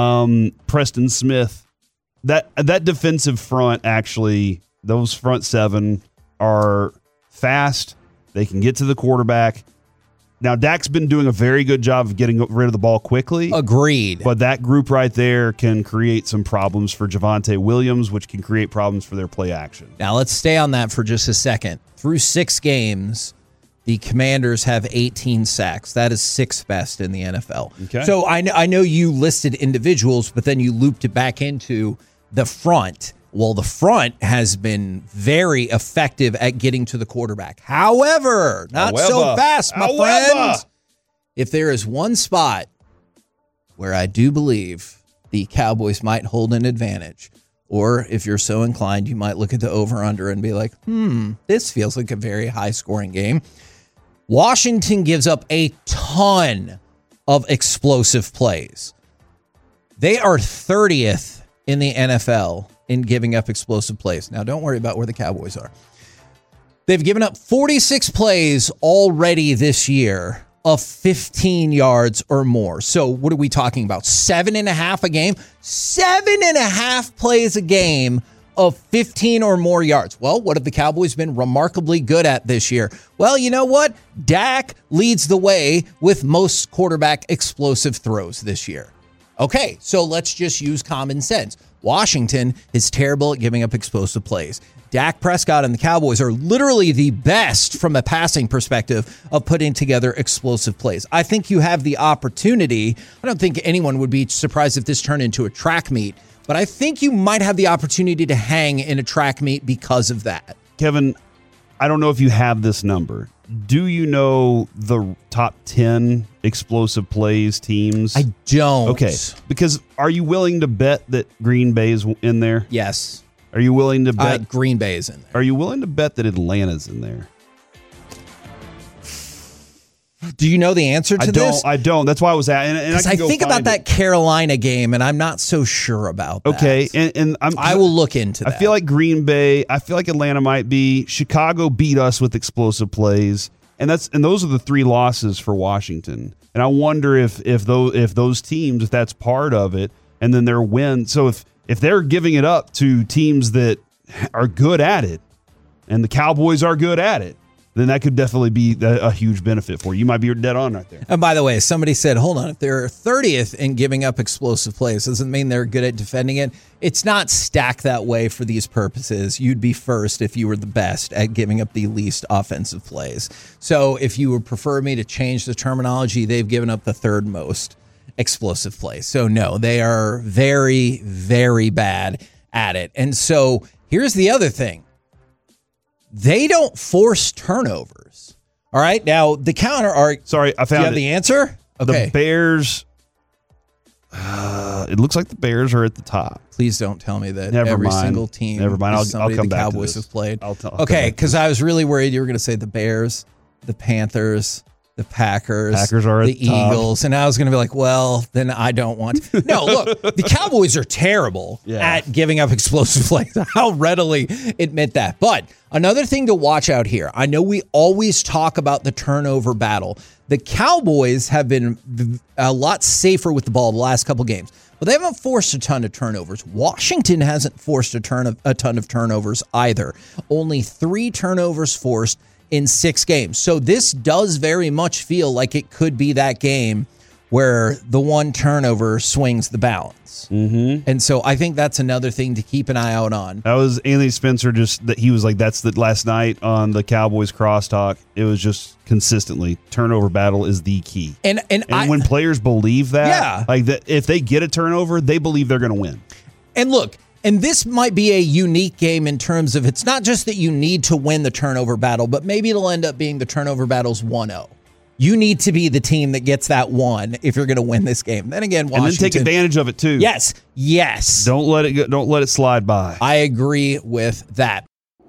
Preston Smith. That defensive front, actually, those front seven are fast. They can get to the quarterback. Now, Dak's been doing a very good job of getting rid of the ball quickly. Agreed. But that group right there can create some problems for Javonte Williams, which can create problems for their play action. Now, let's stay on that for just a second. Through 6 games, the Commanders have 18 sacks. That is 6th best in the NFL. Okay. So I know you listed individuals, but then you looped it back into the front. Well, the front has been very effective at getting to the quarterback. However, not so fast, my friends. If there is one spot where I do believe the Cowboys might hold an advantage, or if you're so inclined, you might look at the over-under and be like, this feels like a very high-scoring game. Washington gives up a ton of explosive plays. They are 30th in the NFL in giving up explosive plays. Now, don't worry about where the Cowboys are. They've given up 46 plays already this year of 15 yards or more. So what are we talking about? 7.5 a game? 7.5 plays a game of 15 or more yards. Well, what have the Cowboys been remarkably good at this year? Well, you know what? Dak leads the way with most quarterback explosive throws this year. Okay, so let's just use common sense. Washington is terrible at giving up explosive plays. Dak Prescott and the Cowboys are literally the best from a passing perspective of putting together explosive plays. I think you have the opportunity. I don't think anyone would be surprised if this turned into a track meet, but I think you might have the opportunity to hang in a track meet because of that. Kevin, I don't know if you have this number. Do you know the top 10 explosive plays teams? I don't. Okay, because are you willing to bet that Green Bay is in there? Yes. Are you willing to bet Green Bay is in there? Are you willing to bet that Atlanta's in there? Do you know the answer to this? I don't. That's why I was at. And I think about that Carolina game, and I'm not so sure about that. Okay, and I will look into that. I feel like Green Bay. I feel like Atlanta might be. Chicago beat us with explosive plays, and those are the 3 losses for Washington. And I wonder if those teams, if that's part of it, and then their win. So if they're giving it up to teams that are good at it, and the Cowboys are good at it, then that could definitely be a huge benefit for you. You might be dead on right there. And by the way, somebody said, hold on, if they're 30th in giving up explosive plays, doesn't mean they're good at defending it. It's not stacked that way for these purposes. You'd be first if you were the best at giving up the least offensive plays. So if you would prefer me to change the terminology, they've given up the 3rd most explosive plays. So no, they are very, very bad at it. And so here's the other thing. They don't force turnovers. All right. Now, the counter argument. Sorry, I found Do you have the answer? Okay. The Bears. It looks like the Bears are at the top. Please don't tell me that every single team. Never mind. I'll come the back Cowboys to this. have played. I'll okay, because I was really worried you were going to say the Bears, the Panthers, the Packers are at the the top. Eagles, and I was going to be like, well, then I don't want to. No, look, the Cowboys are terrible at giving up explosive plays. I'll readily admit that. But another thing to watch out here, I know we always talk about the turnover battle. The Cowboys have been a lot safer with the ball the last couple games, but they haven't forced a ton of turnovers. Washington hasn't forced a ton of turnovers either. Only 3 turnovers forced in 6 games. So this does very much feel like it could be that game where the one turnover swings the balance. Mm-hmm. And so I think that's another thing to keep an eye out on. That was Anthony Spencer, he was like, that's the last night on the Cowboys crosstalk. It was just consistently turnover battle is the key. And when players believe that, like that, if they get a turnover, they believe they're going to win. And look, and this might be a unique game in terms of it's not just that you need to win the turnover battle, but maybe it'll end up being the turnover battle's 1-0. You need to be the team that gets that 1 if you're going to win this game. Then again, Washington, and then take advantage of it too. Yes. Don't let it slide by. I agree with that.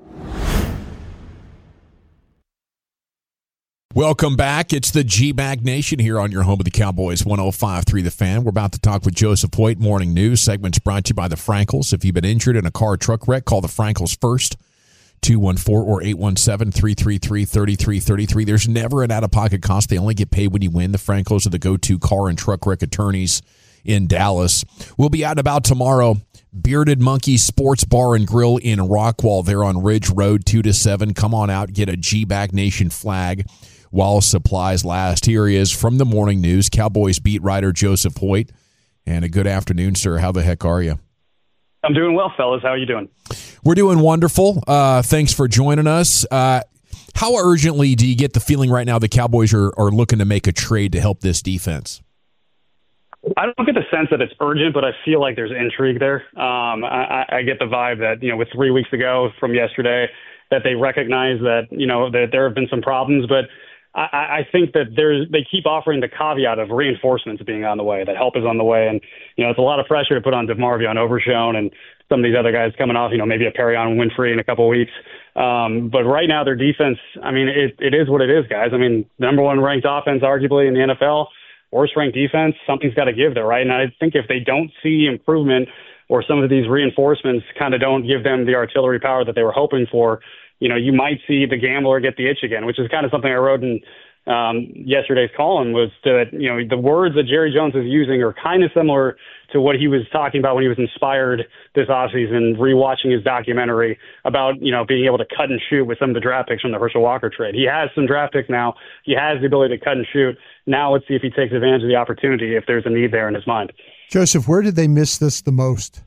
Welcome back. It's the G-Bag Nation here on your home of the Cowboys, 105.3 The Fan. We're about to talk with Joseph Hoyt, Morning News. Segment's brought to you by the Frankels. If you've been injured in a car or truck wreck, call the Frankels first, 214 or 817-333-3333. There's never an out-of-pocket cost. They only get paid when you win. The Frankels are the go-to car and truck wreck attorneys in Dallas. We'll be out and about tomorrow. Bearded Monkey Sports Bar and Grill in Rockwall. They're on Ridge Road, 2 to 7. Come on out, get a G-Bag Nation flag. while supplies last. Here he is from the Morning News, Cowboys beat writer Joseph Hoyt. And a good afternoon, sir. How the heck are you? I'm doing well, fellas. How are you doing? We're doing wonderful. Thanks for joining us. How urgently do you get the feeling right now the Cowboys are looking to make a trade to help this defense? I don't get the sense that it's urgent, but I feel like there's intrigue there. I get the vibe that, with 3 weeks ago from yesterday, that they recognize that, that there have been some problems. But I think that they keep offering the caveat of reinforcements being on the way, that help is on the way. And, it's a lot of pressure to put on DeMarvion Overshown and some of these other guys coming off, maybe a Perrion Winfrey in a couple of weeks. But right now their defense, it is what it is, guys. Number one ranked offense, arguably, in the NFL, worst ranked defense. Something's got to give there, right? And I think if they don't see improvement or some of these reinforcements kind of don't give them the artillery power that they were hoping for, you might see the gambler get the itch again, which is kind of something I wrote in yesterday's column, was that, the words that Jerry Jones is using are kind of similar to what he was talking about when he was inspired this offseason, rewatching his documentary about, being able to cut and shoot with some of the draft picks from the Herschel Walker trade. He has some draft picks now. He has the ability to cut and shoot. Now let's see if he takes advantage of the opportunity, if there's a need there in his mind. Joseph, where did they miss this the most?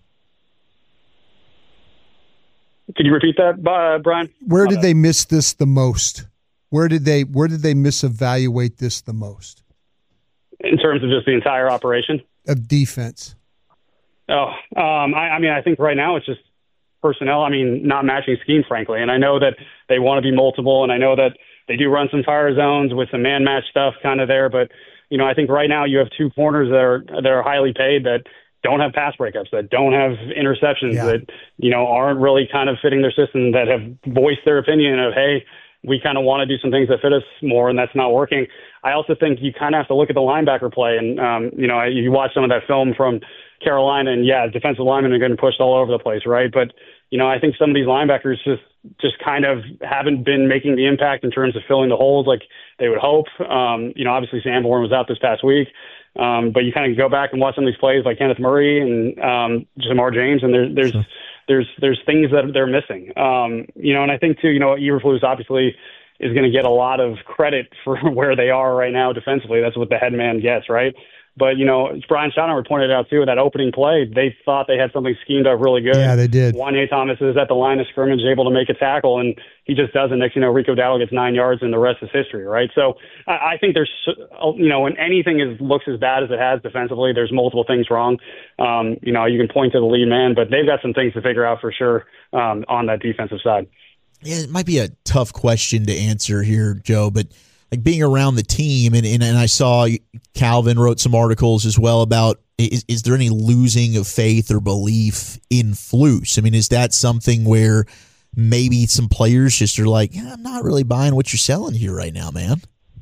Could you repeat that, Brian? Where did they miss this the most? Where did they misevaluate this the most? In terms of just the entire operation? Of defense. I think right now it's just personnel. Not matching scheme, frankly. And I know that they want to be multiple, and I know that they do run some fire zones with some man match stuff kind of there. But, I think right now you have two corners that are highly paid that don't have pass breakups, that don't have interceptions, that, aren't really kind of fitting their system, that have voiced their opinion of, hey, we kind of want to do some things that fit us more, and that's not working. I also think you kind of have to look at the linebacker play. And, you watch some of that film from Carolina, and, defensive linemen are getting pushed all over the place, right? But, I think some of these linebackers just kind of haven't been making the impact in terms of filling the holes like they would hope. Obviously Sanborn was out this past week. But you kind of go back and watch some of these plays like Kenneth Murray and Jamar James, and there's things that they're missing. And I think too, Eberflus obviously is going to get a lot of credit for where they are right now defensively. That's what the head man gets, right? But, as Brian Schottenheimer pointed out too, that opening play, they thought they had something schemed up really good. Yeah, they did. Juan Thomas is at the line of scrimmage, able to make a tackle, and he just doesn't. Next, Rico Dowdle gets 9 yards, and the rest is history, right? So I think there's, when anything looks as bad as it has defensively, there's multiple things wrong. You can point to the lead man, but they've got some things to figure out for sure on that defensive side. Yeah, it might be a tough question to answer here, Joe, but like being around the team, and I saw Calvin wrote some articles as well about is there any losing of faith or belief in Flus? Is that something where maybe some players just are like, I'm not really buying what you're selling here right now, man?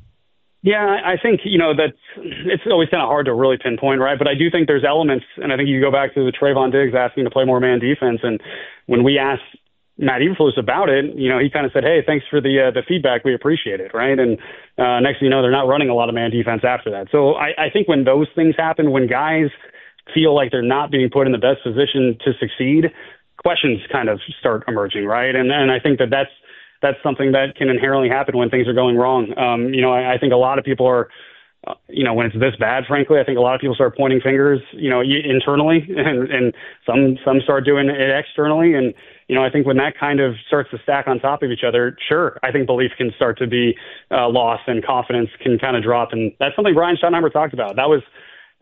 Yeah, I think, that it's always kind of hard to really pinpoint, right? But I do think there's elements, and I think you go back to the Trayvon Diggs asking to play more man defense, and when we asked Matt Eberflus about it, he kind of said, hey, thanks for the feedback. We appreciate it, right? And next thing you know, they're not running a lot of man defense after that. So I think when those things happen, when guys feel like they're not being put in the best position to succeed, questions kind of start emerging, right? And I think that's something that can inherently happen when things are going wrong. I think a lot of people are, when it's this bad, frankly, I think a lot of people start pointing fingers, internally, and some start doing it externally. And, I think when that kind of starts to stack on top of each other, sure, I think belief can start to be lost and confidence can kind of drop. And that's something Brian Schottenheimer talked about. That was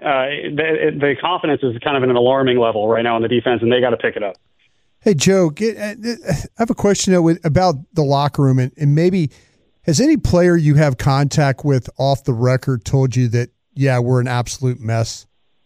the confidence is kind of at an alarming level right now on the defense, and they got to pick it up. Hey, Joe, I have a question about the locker room, and maybe has any player you have contact with off the record told you that, we're an absolute mess?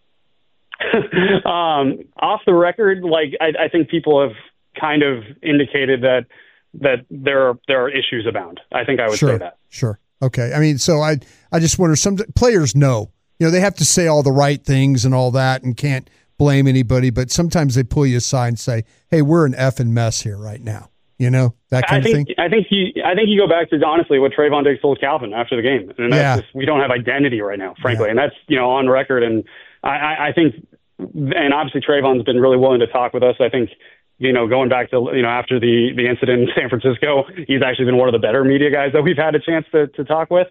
Off the record, I think people have kind of indicated that there are issues abound. I think I would say that. Sure. Okay. So I just wonder, some players know, they have to say all the right things and all that and can't blame anybody, but sometimes they pull you aside and say, hey, we're an effing mess here right now. That kind of thing. I think you go back to honestly what Trayvon Diggs told Calvin after the game, and that's just, we don't have identity right now, frankly, and that's on record. And I think, and obviously Trayvon's been really willing to talk with us. I think going back to, after the incident in San Francisco, he's actually been one of the better media guys that we've had a chance to talk with.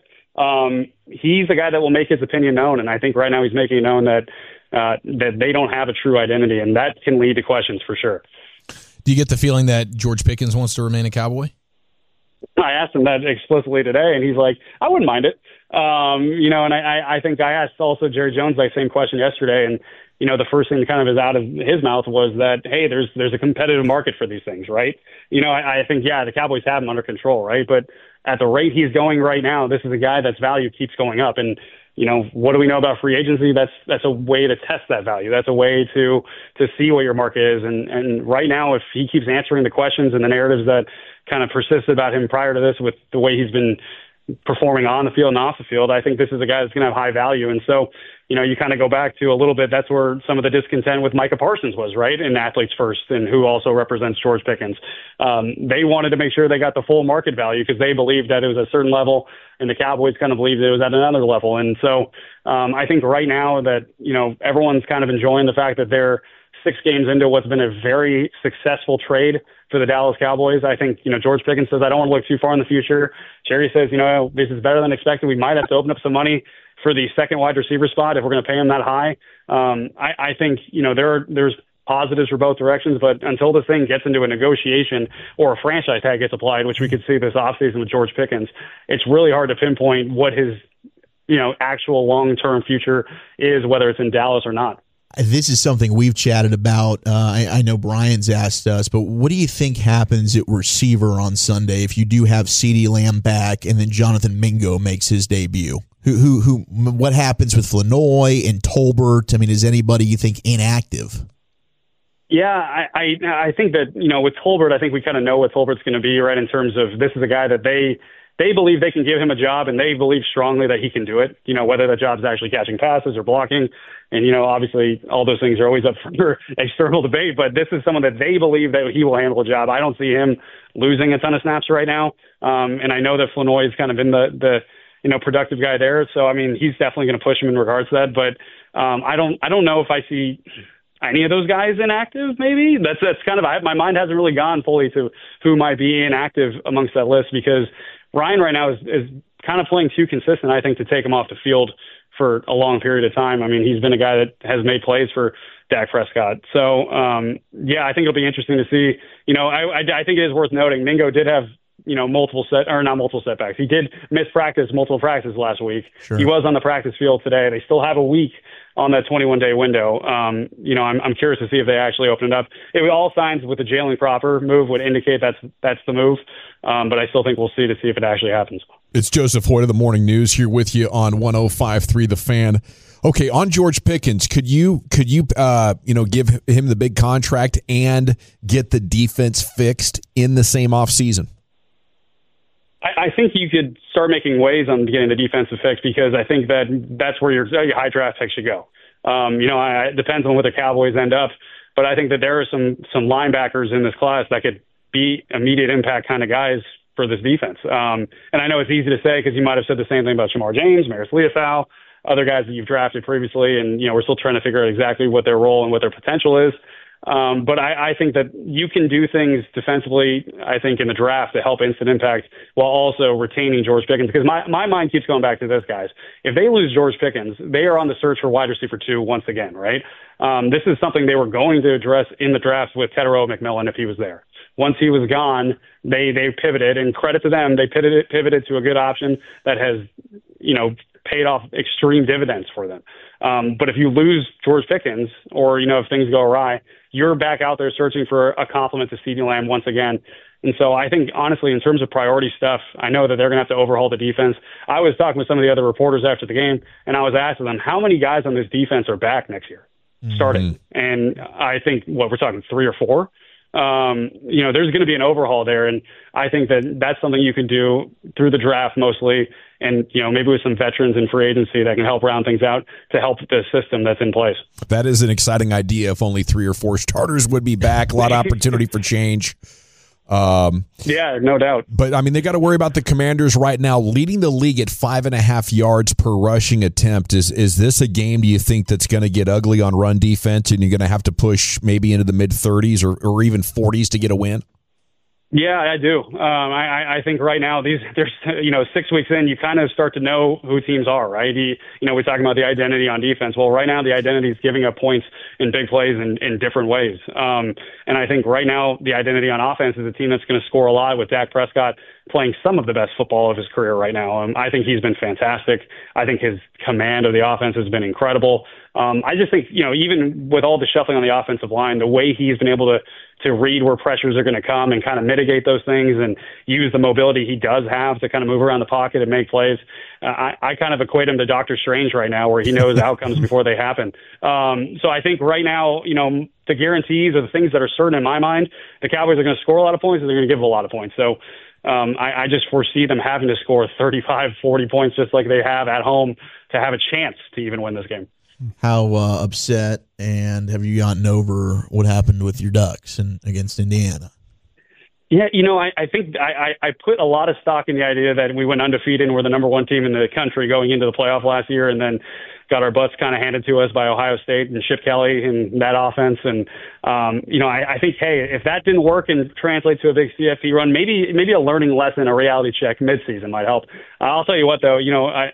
He's the guy that will make his opinion known. And I think right now he's making it known that they don't have a true identity, and that can lead to questions for sure. Do you get the feeling that George Pickens wants to remain a Cowboy? I asked him that explicitly today, and he's like, I wouldn't mind it. And I think I asked also Jerry Jones that same question yesterday, and the first thing that kind of is out of his mouth was that, hey, there's a competitive market for these things, right? I think, the Cowboys have him under control, right? But at the rate he's going right now, this is a guy that's value keeps going up. And, what do we know about free agency? That's a way to test that value. That's a way to see what your market is. And right now, if he keeps answering the questions and the narratives that kind of persisted about him prior to this with the way he's been performing on the field and off the field, I think this is a guy that's going to have high value. And so, you kind of go back to a little bit, that's where some of the discontent with Micah Parsons was, right? In Athletes First, and who also represents George Pickens. They wanted to make sure they got the full market value because they believed that it was a certain level, and the Cowboys kind of believed it was at another level. And so I think right now that, everyone's kind of enjoying the fact that they're 6 games into what's been a very successful trade for the Dallas Cowboys. I think, George Pickens says, I don't want to look too far in the future. Jerry says, this is better than expected. We might have to open up some money for the second wide receiver spot if we're going to pay him that high. I think, there's positives for both directions, but until this thing gets into a negotiation or a franchise tag gets applied, which we could see this offseason with George Pickens, it's really hard to pinpoint what his, actual long-term future is, whether it's in Dallas or not. This is something we've chatted about. I know Brian's asked us, but what do you think happens at receiver on Sunday if you do have CeeDee Lamb back and then Jonathan Mingo makes his debut? What happens with Flanoy and Tolbert? I mean, is anybody you think inactive? Yeah, I think that, with Tolbert, I think we kind of know what Tolbert's going to be, right, in terms of this is a guy that they believe they can give him a job, and they believe strongly that he can do it, whether that job's actually catching passes or blocking. And, obviously all those things are always up for external debate, but this is someone that they believe that he will handle the job. I don't see him losing a ton of snaps right now. And I know that Flanoy is kind of in the productive guy there. So, I mean, he's definitely going to push him in regards to that. But I don't know if I see any of those guys inactive, maybe. That's kind of, my mind hasn't really gone fully to who might be inactive amongst that list, because Ryan right now is kind of playing too consistent, I think, to take him off the field for a long period of time. I mean, he's been a guy that has made plays for Dak Prescott. So, I think it'll be interesting to see. I think it is worth noting, Mingo did have, not multiple setbacks. He did miss multiple practices last week. Sure. He was on the practice field today. They still have a week on that 21-day window. I'm curious to see if they actually open it up. All signs with the Jalen Cropper move would indicate that's the move. But I still think we'll see if it actually happens. It's Joseph Hoyt of the Morning News here with you on 105.3 The Fan. Okay, on George Pickens, could you give him the big contract and get the defense fixed in the same offseason? I think you could start making waves on getting the defensive fix, because I think that's where your high draft pick should go. It depends on where the Cowboys end up, but I think that there are some linebackers in this class that could be immediate impact kind of guys for this defense. And I know it's easy to say because you might have said the same thing about Shamar James, Maris Leofau, other guys that you've drafted previously, and we're still trying to figure out exactly what their role and what their potential is. But I think that you can do things defensively, I think, in the draft to help instant impact while also retaining George Pickens. Because my mind keeps going back to this, guys. If they lose George Pickens, they are on the search for wide receiver 2 once again, right? This is something they were going to address in the draft with Tetairoa McMillan if he was there. Once he was gone, they pivoted, and credit to them, they pivoted to a good option that has, paid off extreme dividends for them. But if you lose George Pickens, or, if things go awry, you're back out there searching for a complement to CeeDee Lamb once again. And so I think, honestly, in terms of priority stuff, I know that they're going to have to overhaul the defense. I was talking with some of the other reporters after the game, and I was asking them, how many guys on this defense are back next year starting? And I think, we're talking 3 or 4? There's going to be an overhaul there, and I think that's something you can do through the draft mostly, and maybe with some veterans in free agency that can help round things out to help the system that's in place. That is an exciting idea. If only 3 or 4 starters would be back, a lot of opportunity for change. Yeah, no doubt. But, I mean, they got to worry about the Commanders right now, leading the league at 5.5 yards per rushing attempt. Is this a game, do you think, that's going to get ugly on run defense, and you're going to have to push maybe into the mid-30s or even 40s to get a win? Yeah, I do. I think right now there's 6 weeks in, you kind of start to know who teams are, right? We're talking about the identity on defense. Well, right now the identity is giving up points in big plays in different ways. And I think right now the identity on offense is a team that's going to score a lot with Dak Prescott playing some of the best football of his career right now. I think he's been fantastic. I think his command of the offense has been incredible. I just think, even with all the shuffling on the offensive line, the way he's been able to read where pressures are going to come and kind of mitigate those things and use the mobility he does have to kind of move around the pocket and make plays. I kind of equate him to Dr. Strange right now, where he knows outcomes before they happen. So I think right now, the guarantees or the things that are certain in my mind, the Cowboys are going to score a lot of points and they're going to give a lot of points. So I just foresee them having to score 35, 40 points just like they have at home to have a chance to even win this game. How upset and have you gotten over what happened with your Ducks against Indiana? Yeah, I think I put a lot of stock in the idea that we went undefeated and we're the number one team in the country going into the playoff last year, and then got our butts kind of handed to us by Ohio State and Chip Kelly and that offense. And, I think, hey, if that didn't work and translate to a big CFP run, maybe a learning lesson, a reality check midseason might help. I'll tell you what, though,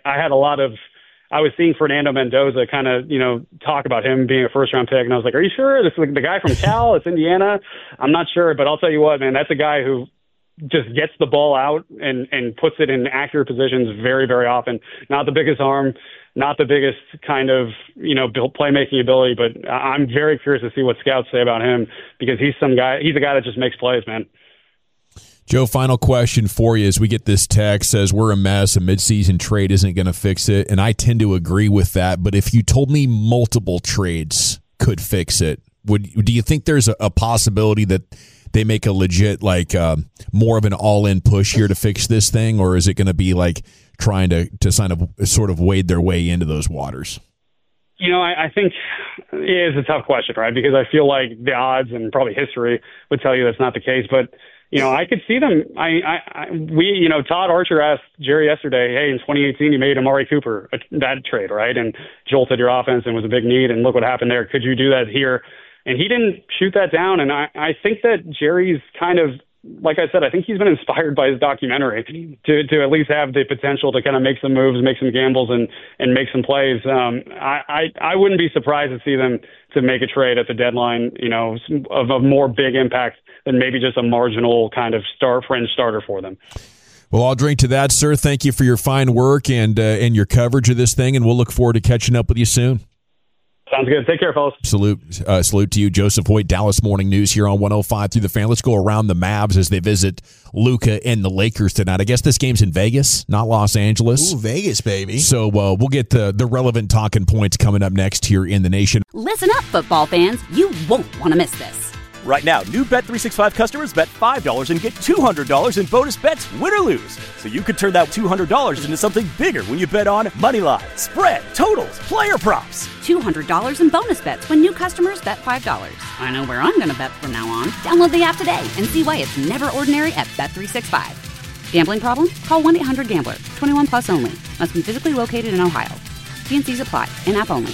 I was seeing Fernando Mendoza kind of, talk about him being a first-round pick, and I was like, are you sure? This is the guy from Cal? It's Indiana? I'm not sure, but I'll tell you what, man, that's a guy who just gets the ball out and puts it in accurate positions very, very often. Not the biggest arm, not the biggest kind of, playmaking ability, but I'm very curious to see what scouts say about him, because he's a guy that just makes plays, man. Joe, final question for you as we get this text says we're a mess, a midseason trade isn't going to fix it, and I tend to agree with that, but if you told me multiple trades could fix it, do you think there's a possibility that they make a legit, more of an all-in push here to fix this thing, or is it going to be like trying to sort of wade their way into those waters? I think it is a tough question, right? Because I feel like the odds and probably history would tell you that's not the case, but I could see them. Todd Archer asked Jerry yesterday, hey, in 2018, you made Amari Cooper that trade, right? And jolted your offense and was a big need, and look what happened there. Could you do that here? And he didn't shoot that down. And I think that Jerry's kind of, like I said, I think he's been inspired by his documentary to at least have the potential to kind of make some moves, make some gambles, and make some plays. I wouldn't be surprised to see them to make a trade at the deadline, of a more big impact than maybe just a marginal kind of fringe starter for them. Well, I'll drink to that, sir. Thank you for your fine work and your coverage of this thing, and we'll look forward to catching up with you soon. Sounds good. Take care, fellas. Salute to you, Joseph Hoyt, Dallas Morning News here on 105 through the Fan. Let's go around the Mavs as they visit Luka and the Lakers tonight. I guess this game's in Vegas, not Los Angeles. Ooh, Vegas, baby. So we'll get the relevant talking points coming up next here in the nation. Listen up, football fans. You won't want to miss this. Right now, new Bet365 customers bet $5 and get $200 in bonus bets, win or lose. So you could turn that $200 into something bigger when you bet on money line, spread, totals, player props. $200 in bonus bets when new customers bet $5. I know where I'm going to bet from now on. Download the app today and see why it's never ordinary at Bet365. Gambling problem? Call 1-800-GAMBLER. 21 plus only. Must be physically located in Ohio. T&Cs apply. In-app only.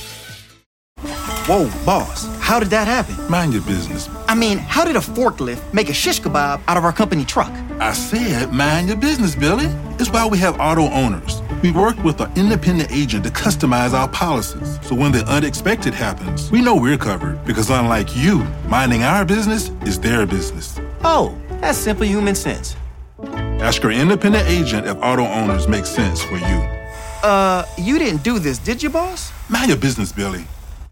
Whoa, boss, how did that happen? Mind your business. I mean, how did a forklift make a shish kebab out of our company truck? I said mind your business, Billy. It's why we have auto owners. We work with an independent agent to customize our policies. So when the unexpected happens, we know we're covered. Because unlike you, minding our business is their business. Oh, that's simple human sense. Ask your independent agent if auto owners make sense for you. You didn't do this, did you, boss? Mind your business, Billy.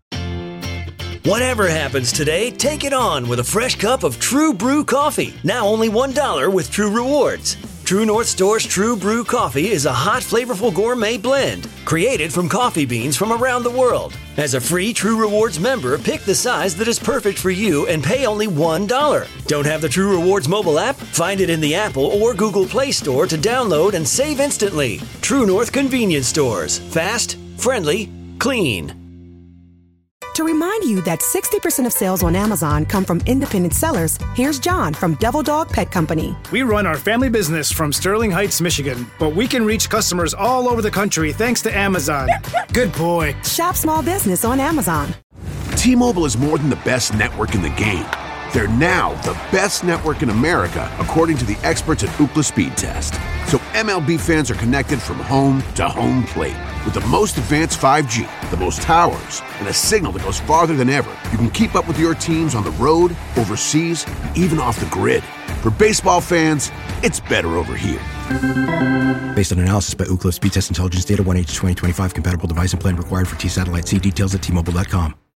Whatever happens today, take it on with a fresh cup of True Brew coffee. Now only $1 with True Rewards. True North Store's True Brew coffee is a hot, flavorful gourmet blend created from coffee beans from around the world. As a free True Rewards member, pick the size that is perfect for you and pay only $1. Don't have the True Rewards mobile app? Find it in the Apple or Google Play Store to download and save instantly. True North Convenience Stores. Fast, friendly, clean. To remind you that 60% of sales on Amazon come from independent sellers, here's John from Devil Dog Pet Company. We run our family business from Sterling Heights, Michigan, but we can reach customers all over the country thanks to Amazon. Good boy. Shop small business on Amazon. T-Mobile is more than the best network in the game. They're now the best network in America, according to the experts at Ookla Speed Test. So MLB fans are connected from home to home plate. With the most advanced 5G, the most towers, and a signal that goes farther than ever, you can keep up with your teams on the road, overseas, and even off the grid. For baseball fans, it's better over here. Based on analysis by Ookla Speed Test Intelligence Data, 1H2025 compatible device and plan required for T-Satellite. See details at T-Mobile.com.